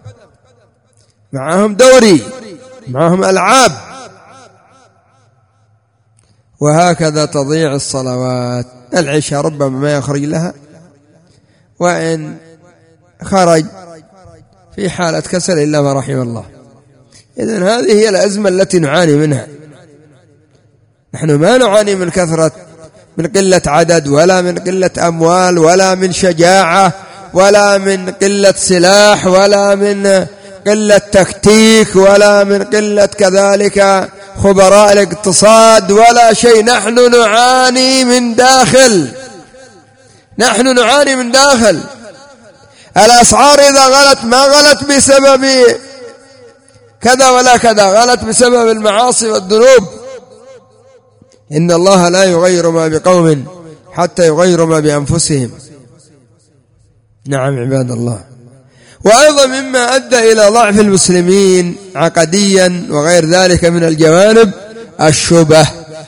معهم دوري، معهم ألعاب، وهكذا تضيع الصلوات. العشاء ربما ما يخرج لها، وإن خرج في حالة كسل إلا ما رحم الله. إذن هذه هي الأزمة التي نعاني منها. نحن ما نعاني من كثرة، من قلة عدد، ولا من قلة أموال، ولا من شجاعة، ولا من قلة سلاح، ولا من قلة تكتيك، ولا من قلة كذلك خبراء الاقتصاد، ولا شيء. نحن نعاني من داخل، نحن نعاني من داخل. الأسعار إذا غلت ما غلت بسبب كذا ولا كذا، غلت بسبب المعاصي والذنوب. إن الله لا يغير ما بقوم حتى يغيروا ما بأنفسهم. نعم عباد الله. وأيضا مما أدى إلى ضعف المسلمين عقديا وغير ذلك من الجوانب الشبه.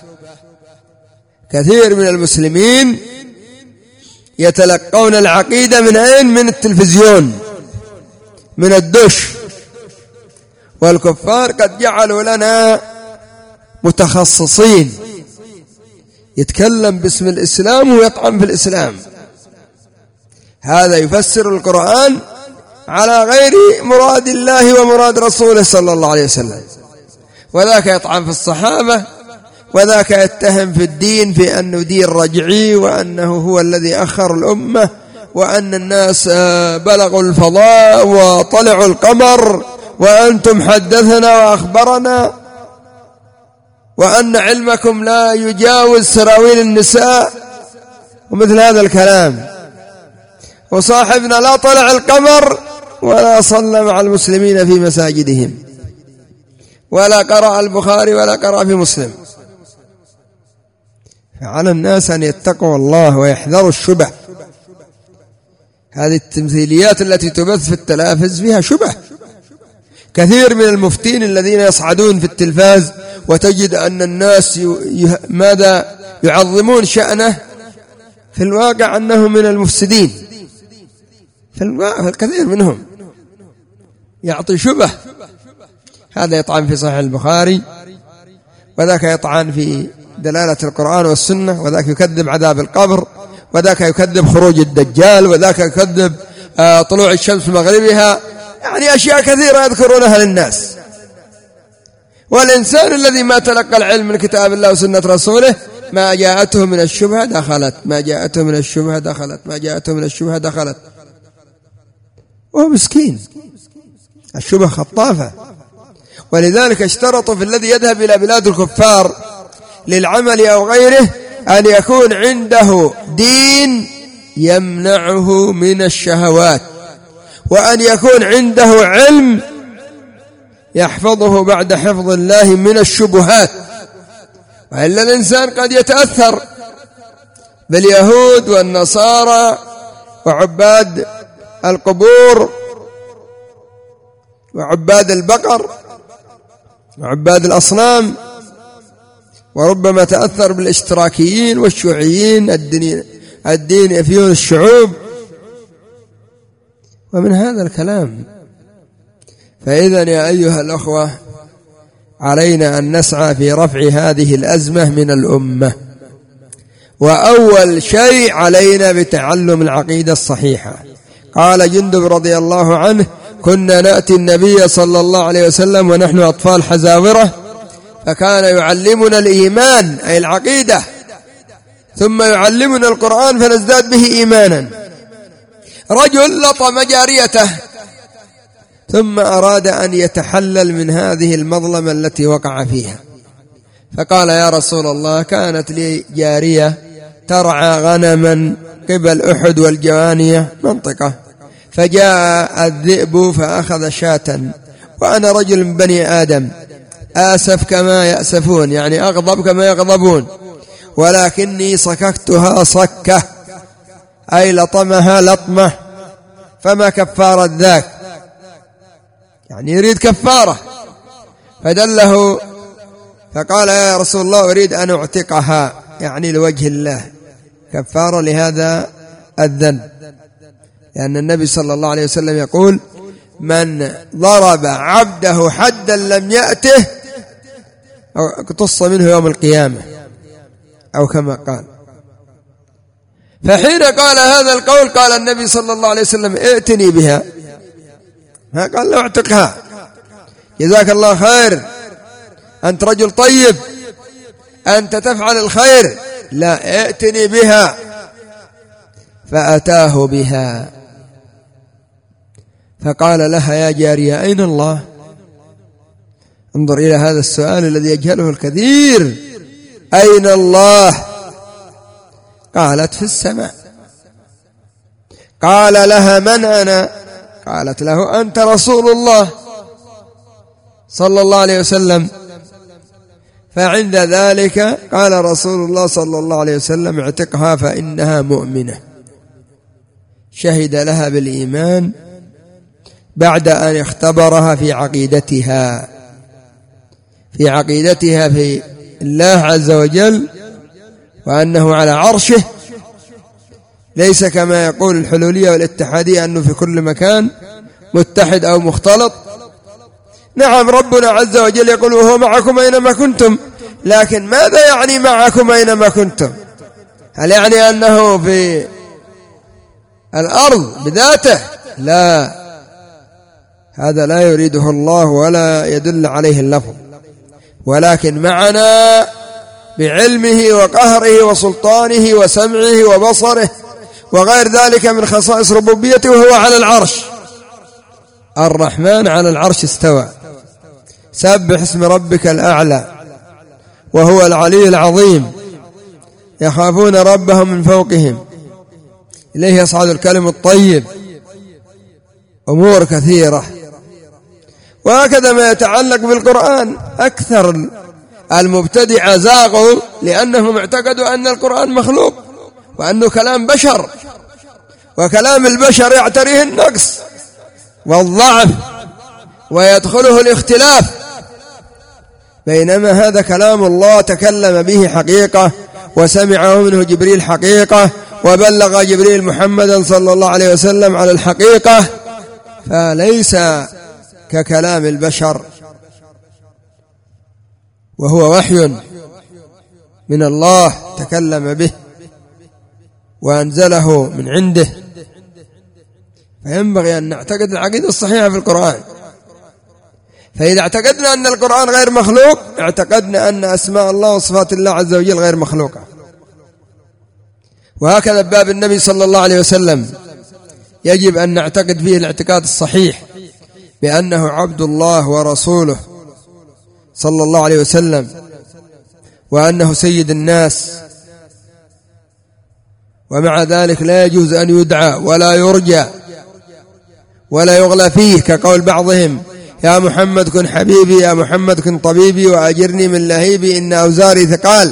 كثير من المسلمين يتلقون العقيدة من أين؟ من التلفزيون، من الدش. والكفار قد جعلوا لنا متخصصين يتكلم باسم الإسلام ويطعن في الإسلام. هذا يفسر القرآن على غير مراد الله ومراد رسوله صلى الله عليه وسلم، وذاك يطعن في الصحابة، وذاك يتهم في الدين في أنه دين رجعي، وأنه هو الذي أخر الأمة، وأن الناس بلغوا الفضاء وطلعوا القمر، وأنتم حدثنا وأخبرنا، وأن علمكم لا يجاوز سراويل النساء، ومثل هذا الكلام. وصاحبنا لا طلع القمر ولا صلى مع المسلمين في مساجدهم، ولا قرأ البخاري ولا قرأ في مسلم. فعلى الناس أن يتقوا الله ويحذروا الشبه. هذه التمثيليات التي تبث في التلافز فيها شبه. كثير من المفتين الذين يصعدون في التلفاز وتجد أن الناس ماذا يعظمون شأنه، في الواقع أنه من المفسدين. فالكثير منهم يعطي شبه. هذا يطعن في صحيح البخاري، وذاك يطعن في دلالة القرآن والسنة، وذاك يكذب عذاب القبر، وذاك يكذب خروج الدجال، وذاك يكذب طلوع الشمس مغربها. يعني أشياء كثيرة يذكرونها للناس. والإنسان الذي ما تلقى العلم من كتاب الله وسنة رسوله، ما جاءته من الشبهة دخلت، ما جاءته من الشبهة دخلت، ما جاءته من الشبهة دخلت، وهو مسكين. الشبهة خطافة. ولذلك اشترطوا في الذي يذهب إلى بلاد الكفار للعمل أو غيره أن يكون عنده دين يمنعه من الشهوات، وأن يكون عنده علم يحفظه بعد حفظ الله من الشبهات. وإلا الإنسان قد يتأثر باليهود والنصارى وعباد القبور وعباد البقر وعباد الأصنام، وربما تأثر بالاشتراكيين والشيوعيين، الدين يفيون الشعوب، ومن هذا الكلام. فإذا يا أيها الأخوة، علينا أن نسعى في رفع هذه الأزمة من الأمة. وأول شيء علينا بتعلم العقيدة الصحيحة. قال جندب رضي الله عنه: كنا نأتي النبي صلى الله عليه وسلم ونحن أطفال حزاورة، فكان يعلمنا الإيمان أي العقيدة، ثم يعلمنا القرآن فنزداد به إيمانا. رجل لطم جاريته ثم أراد أن يتحلل من هذه المظلمة التي وقع فيها، فقال يا رسول الله كانت لي جارية ترعى غنما قبل أحد والجوانية منطقة، فجاء الذئب فأخذ شاة وأنا رجل من بني آدم آسف كما يأسفون، يعني أغضب كما يغضبون، ولكني صككتها صكة أي لطمها لطمة، فما كفارة ذاك، يعني يريد كفارة. فدله فقال يا رسول الله أريد أن أعتقها، يعني لوجه الله كفارة لهذا الذنب، لأن النبي صلى الله عليه وسلم يقول من ضرب عبده حدا لم يأته اقتص منه يوم القيامة أو كما قال. فحين قال هذا القول قال النبي صلى الله عليه وسلم ائتني بها، ما قال له اعتقها جزاك الله خير أنت رجل طيب أنت تفعل الخير، لا ائتني بها. فأتاه بها فقال لها يا جارية أين الله؟ انظر إلى هذا السؤال الذي يجهله الكثير، أين الله؟ قالت في السماء. قال لها من أنا؟ قالت له أنت رسول الله صلى الله عليه وسلم. فعند ذلك قال رسول الله صلى الله عليه وسلم اعتقها فإنها مؤمنة، شهد لها بالإيمان بعد أن اختبرها في عقيدتها في الله عز وجل، وأنه على عرشه، ليس كما يقول الحلولية والاتحادية أنه في كل مكان متحد أو مختلط. نعم ربنا عز وجل يقول وهو معكم أينما كنتم، لكن ماذا يعني معكم أينما كنتم؟ هل يعني أنه في الأرض بذاته؟ لا، هذا لا يريده الله ولا يدل عليه اللفظ، ولكن معنا بعلمه وقهره وسلطانه وسمعه وبصره وغير ذلك من خصائص ربوبيته، وهو على العرش. الرحمن على العرش استوى، سبح اسم ربك الأعلى، وهو العلي العظيم، يخافون ربهم من فوقهم، إليه يصعد الكلم الطيب، أمور كثيرة. وهكذا ما يتعلق بالقرآن، أكثر المبتدعة زاغوا لأنهم اعتقدوا أن القرآن مخلوق وأنه كلام بشر، وكلام البشر يعتريه النقص والضعف ويدخله الاختلاف، بينما هذا كلام الله تكلم به حقيقة، وسمعه منه جبريل حقيقة، وبلغ جبريل محمدا صلى الله عليه وسلم على الحقيقة، فليس ككلام البشر، وهو وحي من الله تكلم به وأنزله من عنده. فينبغي أن نعتقد العقيدة الصحيحة في القرآن. فإذا اعتقدنا أن القرآن غير مخلوق، اعتقدنا أن أسماء الله وصفات الله عز وجل غير مخلوقة. وهكذا باب النبي صلى الله عليه وسلم يجب أن نعتقد فيه الاعتقاد الصحيح بأنه عبد الله ورسوله صلى الله عليه وسلم، وأنه سيد الناس، ومع ذلك لا يجوز أن يدعى ولا يرجى ولا يغلى فيه، كقول بعضهم يا محمد كن حبيبي، يا محمد كن طبيبي، وأجرني من لهيبي إن أوزاري ثقال.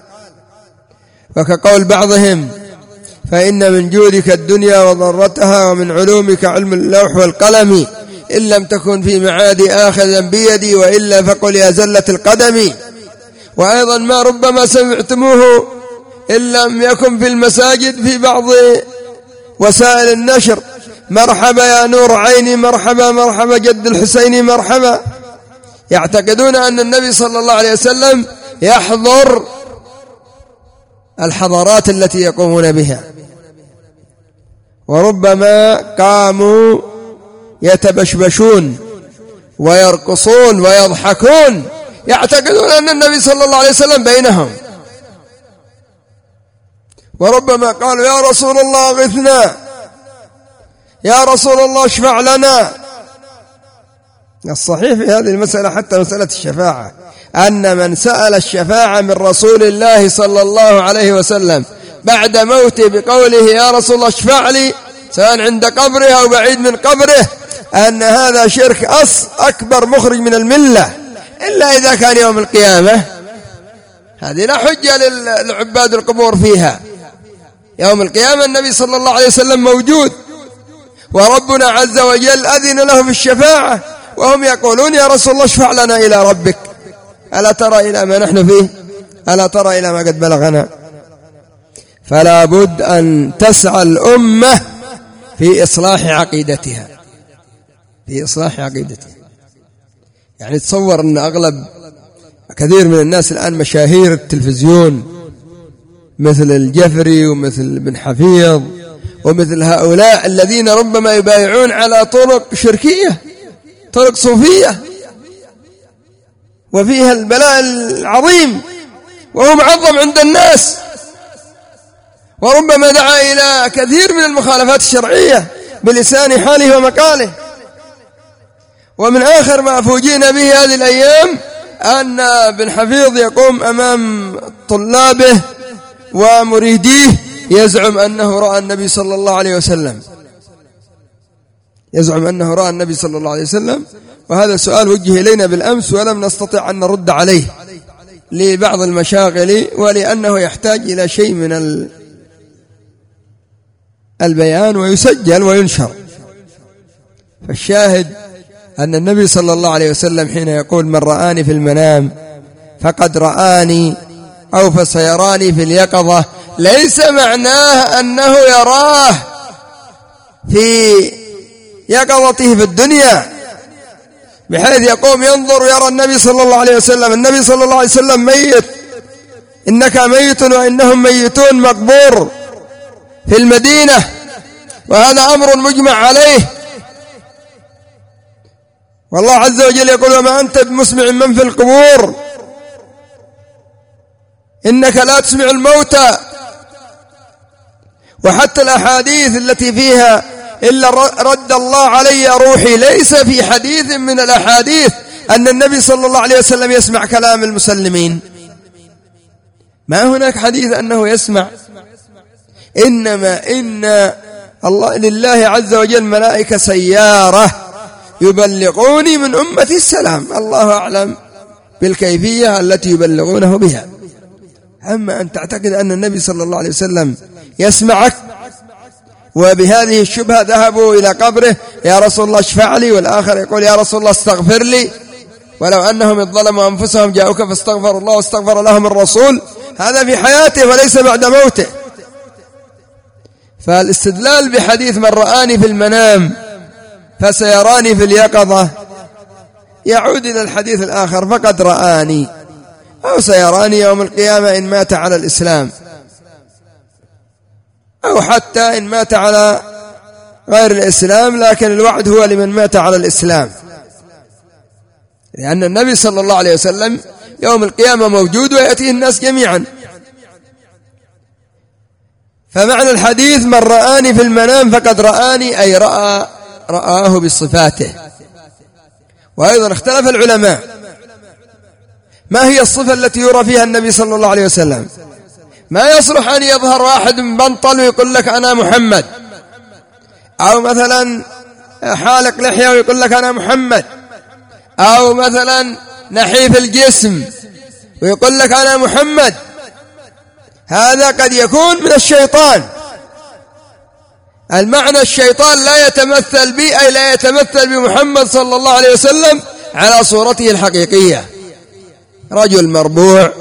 وكقول بعضهم فإن من جودك الدنيا وضرتها، ومن علومك علم اللوح والقلم، إن لم تكن في معادي آخذا بيدي، وإلا فقل يا زلة القدم. وأيضا ما ربما سمعتموه إن لم يكن في المساجد في بعض وسائل النشر، مرحبا يا نور عيني، مرحبا مرحبا جد الحسين مرحبا. يعتقدون أن النبي صلى الله عليه وسلم يحضر الحضارات التي يقومون بها، وربما قاموا يتبشبشون ويرقصون ويضحكون، يعتقدون أن النبي صلى الله عليه وسلم بينهم. وربما قالوا يا رسول الله اغثنا، يا رسول الله اشفع لنا. الصحيح في هذه المسألة حتى مسألة الشفاعة أن من سأل الشفاعة من رسول الله صلى الله عليه وسلم بعد موته بقوله يا رسول الله اشفع لي، سواء عند قبره أو بعيد من قبره، أن هذا شرك أكبر مخرج من الملة، إلا إذا كان يوم القيامة. هذه لا حجة للعباد القبور فيها. يوم القيامة النبي صلى الله عليه وسلم موجود، وربنا عز وجل أذن له في الشفاعة، وهم يقولون يا رسول الله اشفع لنا إلى ربك. ألا ترى إلى ما نحن فيه؟ ألا ترى إلى ما قد بلغنا؟ فلا بد أن تسعى الأمة في إصلاح عقيدتها، في إصلاح عقيدتها. يعني تصور أن أغلب كثير من الناس الآن مشاهير التلفزيون مثل الجفري ومثل بن حفيظ ومثل هؤلاء الذين ربما يبايعون على طرق شركية، طرق صوفية، وفيها البلاء العظيم، وهو معظم عند الناس، وربما دعا إلى كثير من المخالفات الشرعية بلسان حاله ومقاله. ومن آخر ما فوجئنا به هذه الأيام أن بن حفيظ يقوم أمام طلابه ومريديه يزعم أنه رأى النبي صلى الله عليه وسلم، يزعم أنه رأى النبي صلى الله عليه وسلم. وهذا السؤال وجه إلينا بالأمس ولم نستطع أن نرد عليه لبعض المشاغل، ولأنه يحتاج إلى شيء من البيان ويسجل وينشر. فالشاهد أن النبي صلى الله عليه وسلم حين يقول من رآني في المنام فقد رآني أو فسيراني في اليقظة، ليس معناه أنه يراه في يقظته في الدنيا بحيث يقوم ينظر ويرى النبي صلى الله عليه وسلم. النبي صلى الله عليه وسلم ميت، إنك ميت وإنهم ميتون، مقبور في المدينة، وهذا أمر مجمع عليه. والله عز وجل يقول وما أنت بمسمع من في القبور إنك لا تسمع الموتى. وحتى الأحاديث التي فيها إلا رد الله علي روحي، ليس في حديث من الأحاديث أن النبي صلى الله عليه وسلم يسمع كلام المسلمين، ما هناك حديث أنه يسمع. إنما إن الله لله عز وجل ملائكة سيارة يبلغوني من أمتي السلام، الله أعلم بالكيفية التي يبلغونه بها. أما أن تعتقد أن النبي صلى الله عليه وسلم يسمعك، وبهذه الشبهة ذهبوا إلى قبره يا رسول الله اشفع لي، والآخر يقول يا رسول الله استغفر لي، ولو أنهم ظلموا أنفسهم جاءوك فاستغفروا الله واستغفر لهم الرسول. هذا في حياته وليس بعد موته. فالاستدلال بحديث من رآني في المنام فسيراني في اليقظة يعود إلى الحديث الآخر فقد رآني، أو سيراني يوم القيامة إن مات على الإسلام، أو حتى إن مات على غير الإسلام، لكن الوعد هو لمن مات على الإسلام، لأن النبي صلى الله عليه وسلم يوم القيامة موجود ويأتيه الناس جميعا. فمعنى الحديث من رآني في المنام فقد رآني أي رآه بصفاته. وأيضا اختلف العلماء ما هي الصفة التي يرى فيها النبي صلى الله عليه وسلم. ما يصلح أن يظهر واحد بنطل ويقول لك أنا محمد، أو مثلا حالق لحية ويقول لك أنا محمد، أو مثلا نحيف الجسم ويقول لك أنا محمد. هذا قد يكون من الشيطان. المعنى الشيطان لا يتمثل به، أي لا يتمثل بمحمد صلى الله عليه وسلم على صورته الحقيقية، رجل مربوع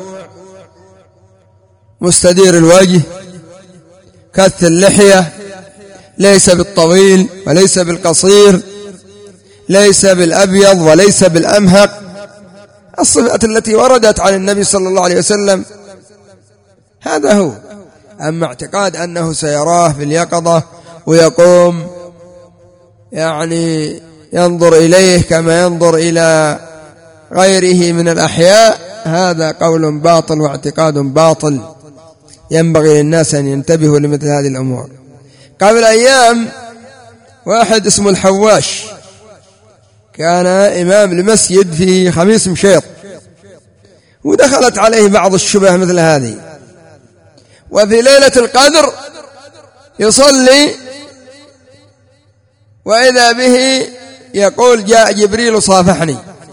مستدير الوجه كث اللحية، ليس بالطويل وليس بالقصير، ليس بالأبيض وليس بالأمهق، الصفات التي وردت عن النبي صلى الله عليه وسلم. هذا هو. أما اعتقاد أنه سيراه في اليقظة ويقوم يعني ينظر إليه كما ينظر إلى غيره من الأحياء، هذا قول باطل واعتقاد باطل. ينبغي للناس أن ينتبهوا لمثل هذه الأمور. قبل أيام واحد اسمه الحواش كان إمام لمسجد في خميس مشيط، ودخلت عليه بعض الشبه مثل هذه، وفي ليلة القدر يصلي وإذا به يقول جاء جبريل صافحني،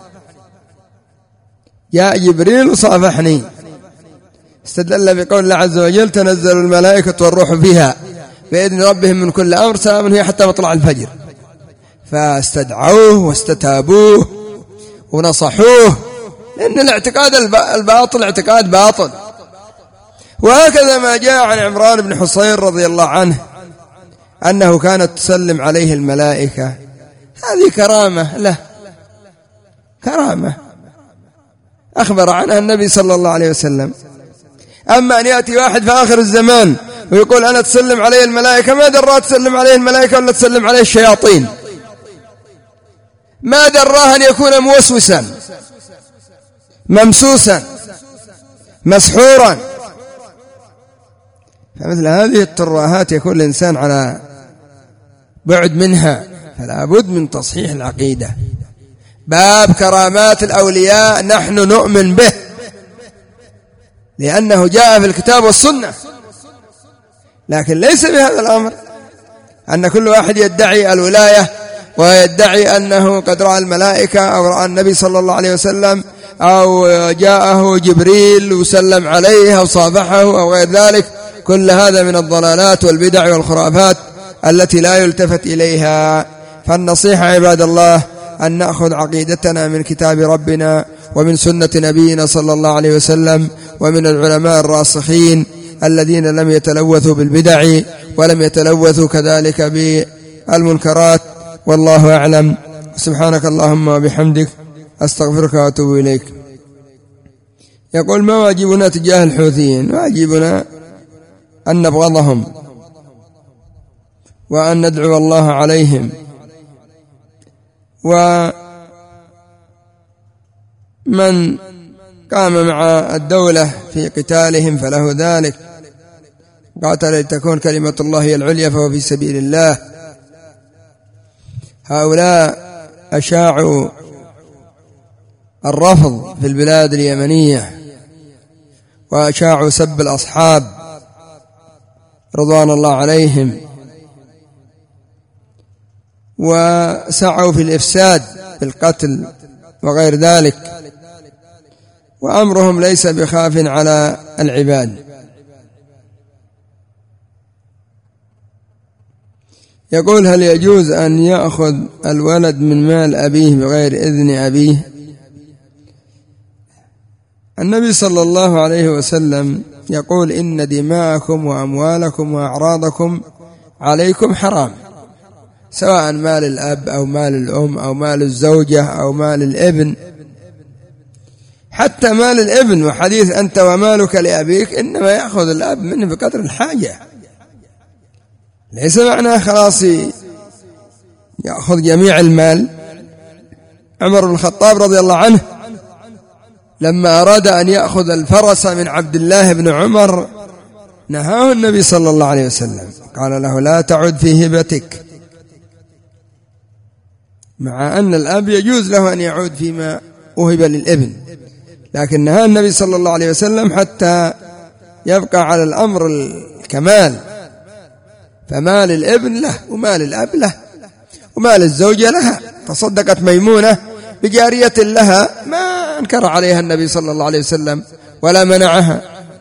جاء جبريل صافحني. استدل بقول الله عز وجل تنزل الملائكة والروح فيها بإذن ربهم من كل أمر سلام هي حتى مطلع الفجر. فاستدعوه واستتابوه ونصحوه، لأن الاعتقاد الباطل اعتقاد باطل. وهكذا ما جاء عن عمران بن حصين رضي الله عنه أنه كانت تسلم عليه الملائكة، هذه كرامة له، كرامة أخبر عنها النبي صلى الله عليه وسلم. أما أن يأتي واحد في آخر الزمان ويقول أنا تسلم عليه الملائكة، ما دراه تسلم عليه الملائكة ولا تسلم عليه الشياطين، ما دراه أن يكون موسوسا ممسوسا مسحورا. فمثل هذه الترهات يكون الإنسان على بعد منها، فلا بد من تصحيح العقيدة. باب كرامات الأولياء نحن نؤمن به لأنه جاء في الكتاب والسنة، لكن ليس بهذا الأمر أن كل واحد يدعي الولاية ويدعي أنه قد رأى الملائكة أو رأى النبي صلى الله عليه وسلم أو جاءه جبريل وسلم عليه أو صافحه أو غير ذلك. كل هذا من الضلالات والبدع والخرافات التي لا يلتفت إليها. فالنصيحة عباد الله أن نأخذ عقيدتنا من كتاب ربنا ومن سنة نبينا صلى الله عليه وسلم ومن العلماء الراسخين الذين لم يتلوثوا بالبدع ولم يتلوثوا كذلك بالمنكرات. والله أعلم. سبحانك اللهم وبحمدك أستغفرك وأتوب إليك. يقول ما واجبنا تجاه الحوثيين؟ واجبنا أن نبغضهم وأن ندعو الله عليهم، ومن قام مع الدولة في قتالهم فله ذلك، قاتل لتكون كلمة الله هي العليا فهو في سبيل الله. هؤلاء أشاعوا الرفض في البلاد اليمنية وأشاعوا سب الأصحاب رضوان الله عليهم، وسعوا في الإفساد بالقتل وغير ذلك، وأمرهم ليس بخاف على العباد. يقول هل يجوز أن يأخذ الولد من مال أبيه بغير إذن أبيه؟ النبي صلى الله عليه وسلم يقول إن دماءكم وأموالكم وأعراضكم عليكم حرام، سواء مال الأب أو مال الأم أو مال الزوجة أو مال الابن، حتى مال الابن. وحديث أنت ومالك لأبيك إنما يأخذ الأب منه بقدر الحاجة، ليس معناه خلاص يأخذ جميع المال. عمر بن الخطاب رضي الله عنه لما أراد أن يأخذ الفرس من عبد الله بن عمر نهاه النبي صلى الله عليه وسلم، قال له لا تعد في هبتك، مع أن الأب يجوز له أن يعود فيما أهب للابن، لكن نهى النبي صلى الله عليه وسلم حتى يبقى على الأمر الكمال. فمال الابن له ومال الأب له ومال الزوجة لها. تصدقت ميمونة بجارية لها ما أنكر عليها النبي صلى الله عليه وسلم ولا منعها.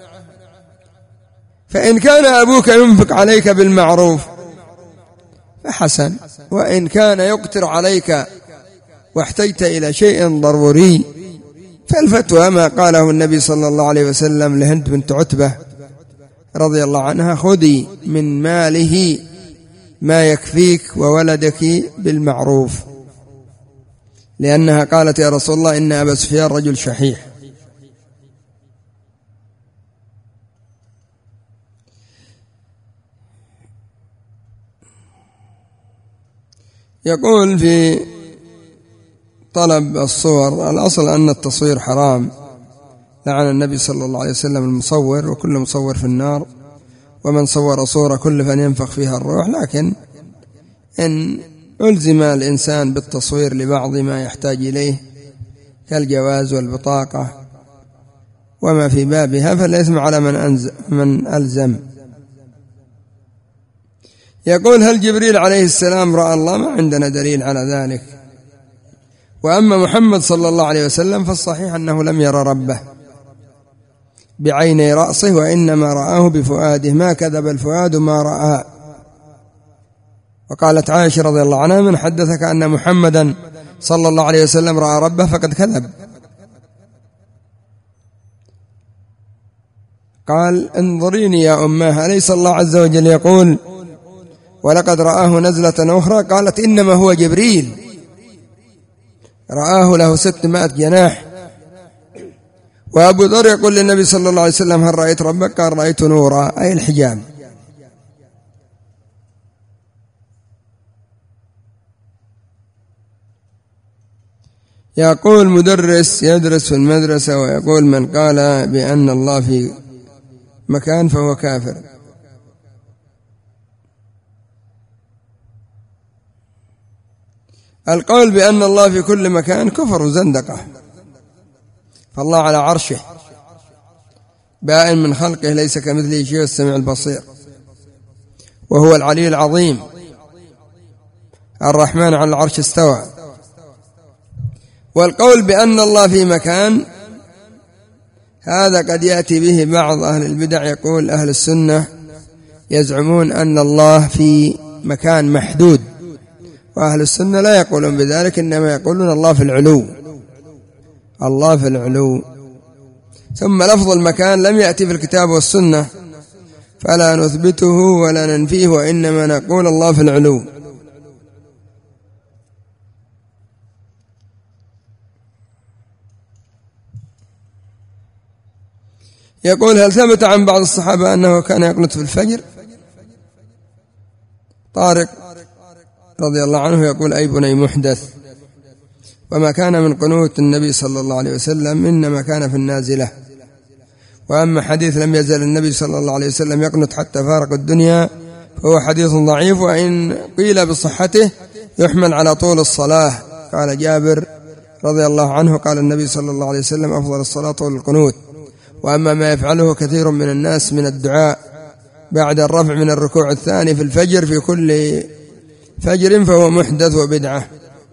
فإن كان أبوك ينفق عليك بالمعروف فحسن، وإن كان يقتر عليك واحتجت إلى شيء ضروري فالفتوى ما قاله النبي صلى الله عليه وسلم لهند بنت عتبة رضي الله عنها خذي من ماله ما يكفيك وولدك بالمعروف، لأنها قالت يا رسول الله إن أبا سفيان رجل شحيح. يقول في طلب الصور الأصل أن التصوير حرام، لعن النبي صلى الله عليه وسلم المصور، وكل مصور في النار، ومن صور صورة كل فأن ينفخ فيها الروح. لكن إن ألزم الإنسان بالتصوير لبعض ما يحتاج إليه كالجواز والبطاقة وما في بابها فالإثم على من ألزم. يقول: هل جبريل عليه السلام رأى الله؟ ما عندنا دليل على ذلك. وأما محمد صلى الله عليه وسلم فالصحيح أنه لم يرى ربه بعيني رأسه، وإنما رآه بفؤاده، ما كذب الفؤاد ما رأى. وقالت عائشة رضي الله عنها: من حدثك أن محمدا صلى الله عليه وسلم رأى ربه فقد كذب. قال: انظريني يا أماه، أليس الله عز وجل يقول: ولقد رآه نزلة أخرى؟ قالت: إنما هو جبريل رآه له 600 جناح. وأبو ذر يقول للنبي صلى الله عليه وسلم: هل رأيت ربك؟ قال: رأيت نورا، أي الحجاب. يقول مدرس يدرس في المدرسة ويقول: من قال بأن الله في مكان فهو كافر. القول بأن الله في كل مكان كفر وزندقة، فالله على عرشه بائن من خلقه، ليس كمثله شيء، السميع البصير، وهو العلي العظيم. الرحمن على العرش استوى. والقول بأن الله في مكان هذا قد يأتي به بعض أهل البدع. يقول أهل السنة يزعمون أن الله في مكان محدود، وأهل السنة لا يقولون بذلك، إنما يقولون الله في العلو، الله في العلو. ثم لفظ المكان لم يأتي في الكتاب والسنة، فلا نثبته ولا ننفيه، وإنما نقول الله في العلو. يقول: هل ثبت عن بعض الصحابة أنه كان يقنت في الفجر؟ طارق رضي الله عنه يقول: أي بني محدث، وما كان من قنوت النبي صلى الله عليه وسلم إنما كان في النازلة. وأما حديث لم يزل النبي صلى الله عليه وسلم يقنت حتى فارق الدنيا فهو حديث ضعيف، وإن قيل بصحته يحمل على طول الصلاة. قال جابر رضي الله عنه: قال النبي صلى الله عليه وسلم: أفضل الصلاة طول القنوت. وأما ما يفعله كثير من الناس من الدعاء بعد الرفع من الركوع الثاني في الفجر في كل فجر فهو محدث وبدعة.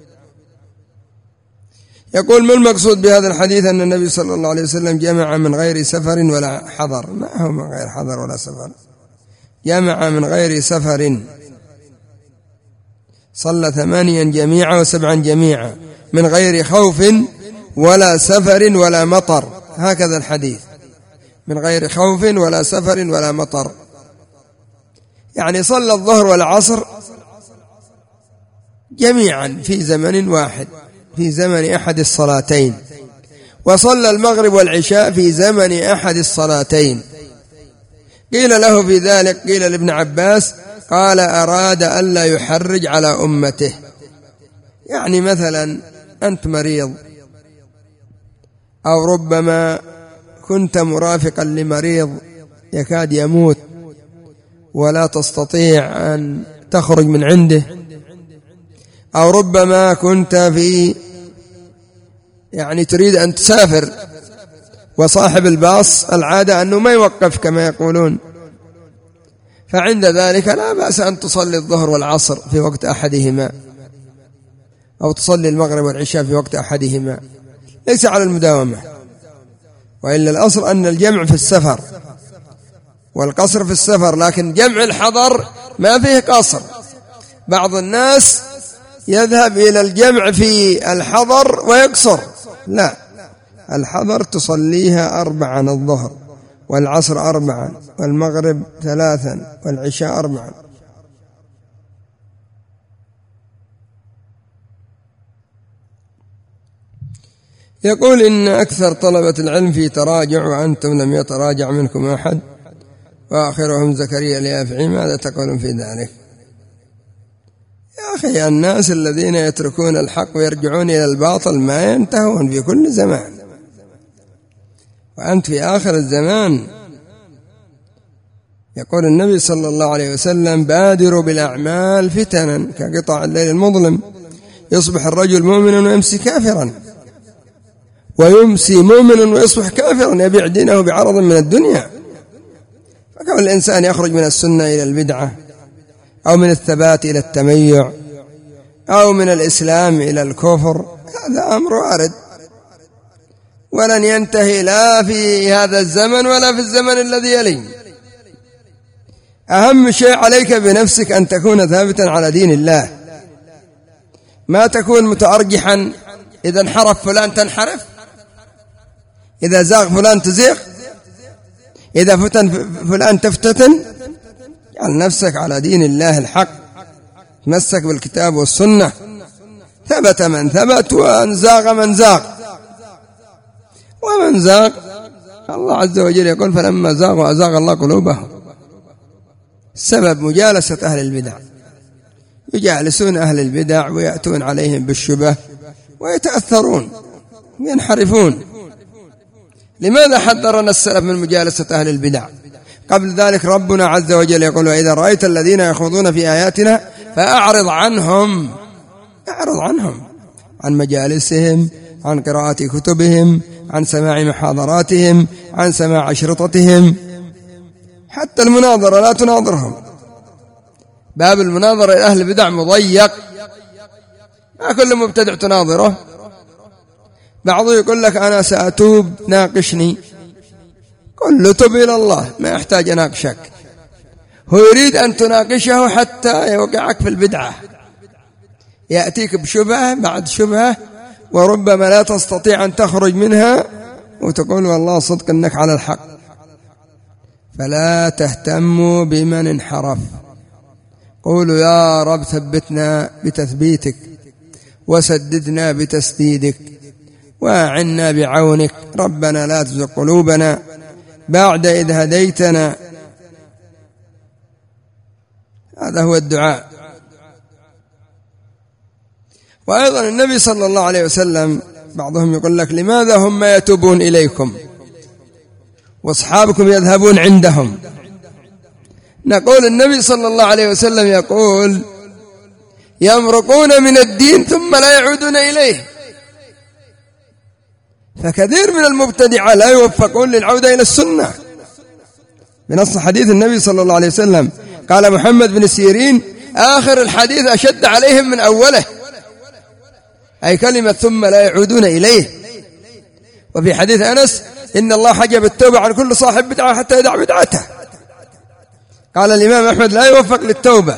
يقول: ما المقصود بهذا الحديث أن النبي صلى الله عليه وسلم جمع من غير سفر ولا حضر؟ ما هو من غير حضر ولا سفر، جمع من غير سفر، صلى 8 جميعا و7 جميعا، من غير خوف ولا سفر ولا مطر، هكذا الحديث، من غير خوف ولا سفر ولا مطر. يعني صلى الظهر والعصر جميعا في زمن واحد، في زمن أحد الصلاتين، وصلى المغرب والعشاء في زمن أحد الصلاتين. قيل له في ذلك، قيل لابن عباس، قال: أراد ألا يحرج على أمته. يعني مثلا أنت مريض، أو ربما كنت مرافقا لمريض يكاد يموت ولا تستطيع أن تخرج من عنده، أو ربما كنت في تريد أن تسافر، وصاحب الباص العادة أنه ما يوقف كما يقولون، فعند ذلك لا بأس أن تصلي الظهر والعصر في وقت أحدهما، أو تصلي المغرب والعشاء في وقت أحدهما، ليس على المداومة. وإلا الأصل أن الجمع في السفر والقصر في السفر، لكن جمع الحضر ما فيه قصر. بعض الناس يذهب إلى الجمع في الحضر ويقصر، لا، الحضر تصليها 4 الظهر، والعصر 4، والمغرب 3، والعشاء 4. يقول: إن أكثر طلبة العلم في تراجع وأنتم لم يتراجع منكم أحد، وآخرهم زكريا اليافعي، ماذا تقولون في ذلك؟ يا أخي، الناس الذين يتركون الحق ويرجعون إلى الباطل ما ينتهون في كل زمان، وأنت في آخر الزمان. يقول النبي صلى الله عليه وسلم: بادروا بالأعمال فتنا كقطع الليل المظلم، يصبح الرجل مؤمنا ويمسي كافرا، ويمسي مؤمنا ويصبح كافرا، يبيع دينه بعرض من الدنيا. فكون الإنسان يخرج من السنة إلى البدعة، أو من الثبات إلى التميع، أو من الإسلام إلى الكفر، هذا أمر وارد، ولن ينتهي لا في هذا الزمن ولا في الزمن الذي يليه. أهم شيء عليك بنفسك أن تكون ثابتا على دين الله، ما تكون متأرجحا. إذا انحرف فلان تنحرف، إذا زاغ فلان تزيغ، إذا فتن فلان تفتتن. يعني نفسك على دين الله الحق، تمسك بالكتاب والسنة، ثبت من ثبت وانزاغ من زاغ. ومن زاغ الله عز وجل يقول: فلما زاغوا أزاغ الله قلوبهم. سبب مجالسة أهل البدع، يجالسون أهل البدع ويأتون عليهم بالشبه ويتأثرون وينحرفون. لماذا حذرنا السلف من مجالسة أهل البدع؟ قبل ذلك ربنا عز وجل يقول: وإذا رأيت الذين يخوضون في آياتنا فأعرض عنهم. أعرض عنهم، عن مجالسهم، عن قراءة كتبهم، عن سماع محاضراتهم، عن سماع أشرطتهم. حتى المناظرة لا تناظرهم، باب المناظرة إلى أهل البدع مضيق، ما كل مبتدع تناظره. بعضه يقول لك: أنا سأتوب ناقشني. قل له: تب إلى الله، ما يحتاج أناقشك. هو يريد أن تناقشه حتى يوقعك في البدعة، يأتيك بشبهة بعد شبهة، وربما لا تستطيع أن تخرج منها، وتقول والله صدق أنك على الحق. فلا تهتموا بمن انحرف، قولوا: يا رب ثبتنا بتثبيتك، وسددنا بتسديدك، وأعنا بعونك. ربنا لا تزغ قلوبنا بعد إذ هديتنا. هذا هو الدعاء. وأيضا النبي صلى الله عليه وسلم، بعضهم يقول لك: لماذا هم يتوبون إليكم وأصحابكم يذهبون عندهم؟ نقول النبي صلى الله عليه وسلم يقول: يمرقون من الدين ثم لا يعودون إليه. فكثير من المبتدعة لا يوفقون للعودة إلى السنة. بنص حديث النبي صلى الله عليه وسلم قال محمد بن سيرين: آخر الحديث أشد عليهم من أوله، أي كلمة ثم لا يعودون إليه. وفي حديث أنس: إن الله حجب التوبة عن كل صاحب بدعة حتى يدع بدعته. قال الإمام أحمد: لا يوفق للتوبة.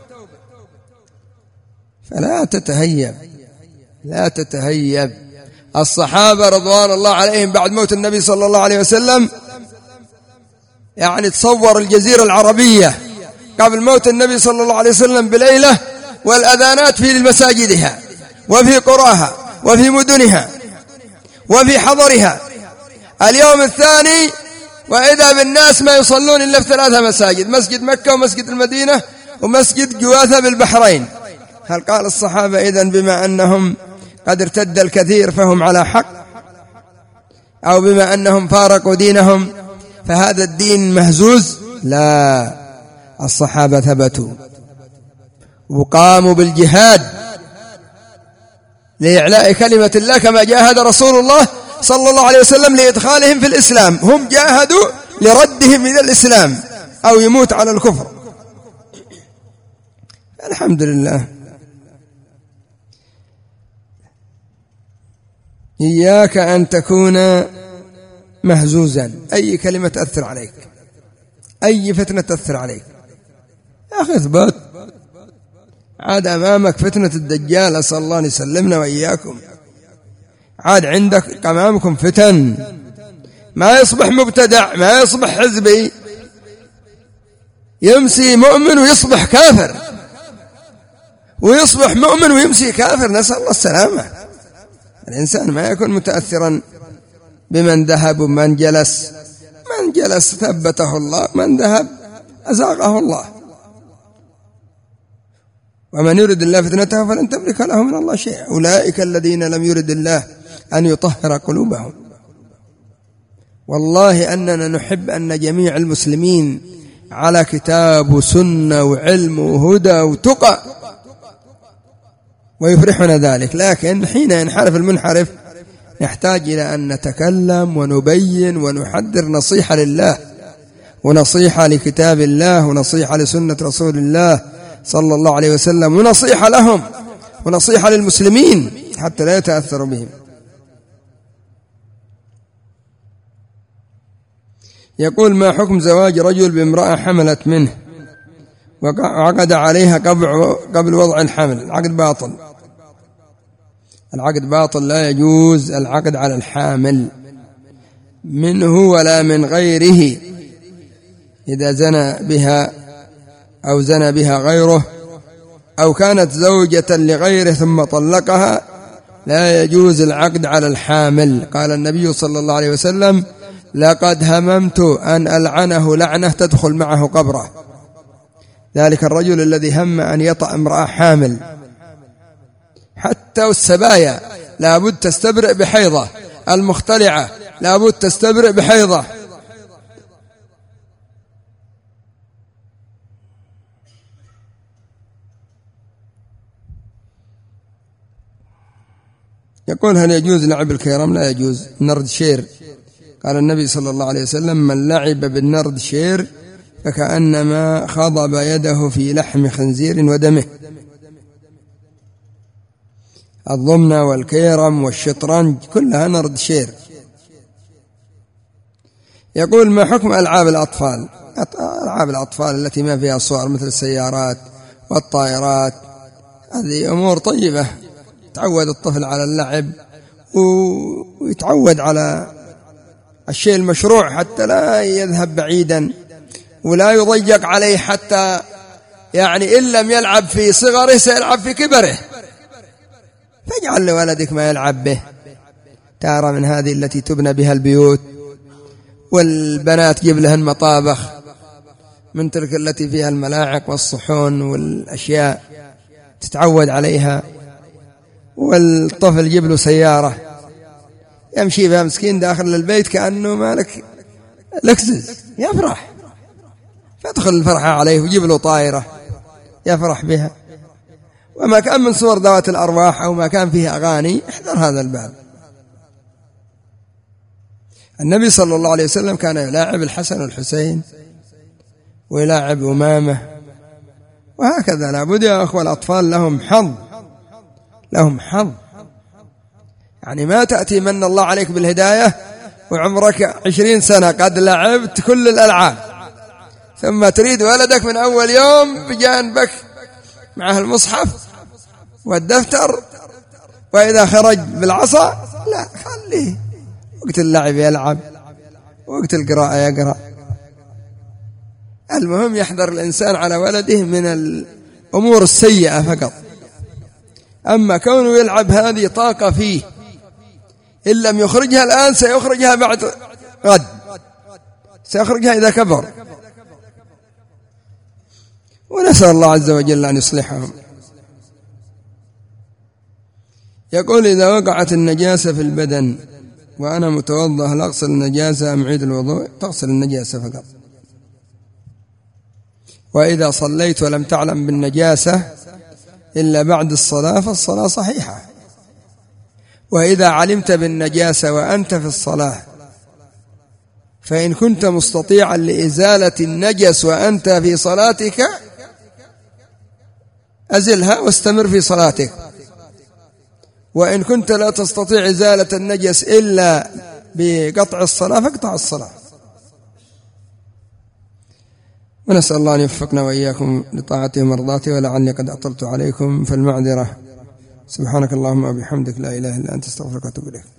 فلا تتهيب، لا تتهيب. الصحابة رضوان الله عليهم بعد موت النبي صلى الله عليه وسلم، يعني تصور الجزيرة العربية قبل موت النبي صلى الله عليه وسلم بليلة، والأذانات في مساجدها وفي قراها وفي مدنها وفي حضرها. اليوم الثاني وإذا بالناس ما يصلون إلا في 3 مساجد: مسجد مكة، ومسجد المدينة، ومسجد جواثة بالبحرين. هل قال الصحابة إذن بما أنهم قد ارتد الكثير فهم على حق، أو بما أنهم فارقوا دينهم فهذا الدين مهزوز؟ لا، الصحابة ثبتوا وقاموا بالجهاد لإعلاء كلمة الله، كما جاهد رسول الله صلى الله عليه وسلم لإدخالهم في الإسلام. هم جاهدوا لردهم إلى الإسلام أو يموت على الكفر. الحمد لله. إياك أن تكون مهزوزا، أي كلمة تأثر عليك، أي فتنة تأثر عليك. يا أخي اثبت. عاد أمامك فتنة الدجال، أسأل الله أن يسلمنا وإياكم. عاد عندك أمامكم فتن، ما يصبح مبتدع، ما يصبح حزبي، يمسي مؤمن ويصبح كافر، ويصبح مؤمن ويمسي كافر، نسأل الله السلامة. الإنسان ما يكون متأثرا بمن ذهب ومن جلس. من جلس ثبته الله، من ذهب أزاغه الله. ومن يرد الله فتنته فلن تملك له من الله شيئا. أولئك الذين لم يرد الله أن يطهر قلوبهم. والله أننا نحب أن جميع المسلمين على كتاب وسنة وعلم وهدى وتقى، ويفرحنا ذلك. لكن حين ينحرف المنحرف نحتاج إلى أن نتكلم ونبين ونحذر نصيحة لله ونصيحة لكتاب الله ونصيحة لسنة رسول الله صلى الله عليه وسلم ونصيحة لهم ونصيحة للمسلمين حتى لا يتأثروا بهم. يقول: ما حكم زواج رجل بامرأة حملت منه وعقد عليها قبل وضع الحمل؟ العقد باطل. العقد باطل، لا يجوز العقد على الحامل منه ولا من غيره. إذا زنى بها أو زنى بها غيره أو كانت زوجة لغيره ثم طلقها لا يجوز العقد على الحامل. قال النبي صلى الله عليه وسلم: لقد هممت أن ألعنه لعنة تدخل معه قبره. ذلك الرجل الذي هم أن يطأ امرأة حامل. حتى السبايا لابد تستبرئ بحيضة، المختلعة لابد تستبرئ بحيضة. يقول: هل يجوز لعب الكيرم؟ لا يجوز. نرد شير، قال النبي صلى الله عليه وسلم: من لعب بالنرد شير فكأنما خضب يده في لحم خنزير ودمه. الضمنة والكيرم والشطرنج كلها نرد شير. يقول: ما حكم ألعاب الأطفال؟ ألعاب الأطفال التي ما فيها صور مثل السيارات والطائرات هذه أمور طيبة، يتعود الطفل على اللعب ويتعود على الشيء المشروع حتى لا يذهب بعيدا ولا يضيق عليه، حتى يعني إن لم يلعب في صغره سيلعب في كبره. فاجعل لولدك ما يلعب به. ترى من هذه التي تبنى بها البيوت، والبنات جيب لهن مطابخ من تلك التي فيها الملاعق والصحون والأشياء تتعود عليها. والطفل جيب له سيارة يمشي بها مسكين داخل البيت كأنه مالك لكزز، يفرح، فادخل الفرحة عليه وجيب له طائرة يفرح بها. وما كان من صور ذوات الأرواح أو ما كان فيه أغاني احذر هذا الباب. النبي صلى الله عليه وسلم كان يلاعب الحسن والحسين ويلاعب أمامة، وهكذا لابد يا أخوة الأطفال لهم حظ، لهم حظ. يعني ما تأتي من الله عليك بالهداية وعمرك 20 سنة قد لعبت كل الألعاب، ثم تريد ولدك من أول يوم بجانبك معه المصحف والدفتر، وإذا خرج بالعصا لا، خليه وقت اللعب يلعب وقت القراءة يقرأ. المهم يحذر الإنسان على ولده من الأمور السيئة فقط. أما كونه يلعب هذه طاقة فيه، إن لم يخرجها الآن سيخرجها بعد غد، سيخرجها إذا كبر. ونسأل الله عز وجل أن يصلحهم. يقول: إذا وقعت النجاسة في البدن وأنا متوضأ هل أغسل النجاسة أم أعيد الوضوء؟ تغسل النجاسة فقط. وإذا صليت ولم تعلم بالنجاسة إلا بعد الصلاة فالصلاة صحيحة. وإذا علمت بالنجاسة وأنت في الصلاة فإن كنت مستطيعا لإزالة النجس وأنت في صلاتك أزلها واستمر في صلاتك، وإن كنت لا تستطيع إزالة النجس إلا بقطع الصلاة فاقطع الصلاة. ونسأل الله أن يوفقنا وإياكم لطاعته ومرضاته، ولعلي قد أطلت عليكم فالمعذرة. سبحانك اللهم وبحمدك لا إله إلا أنت استغفرك وأتوب إليك.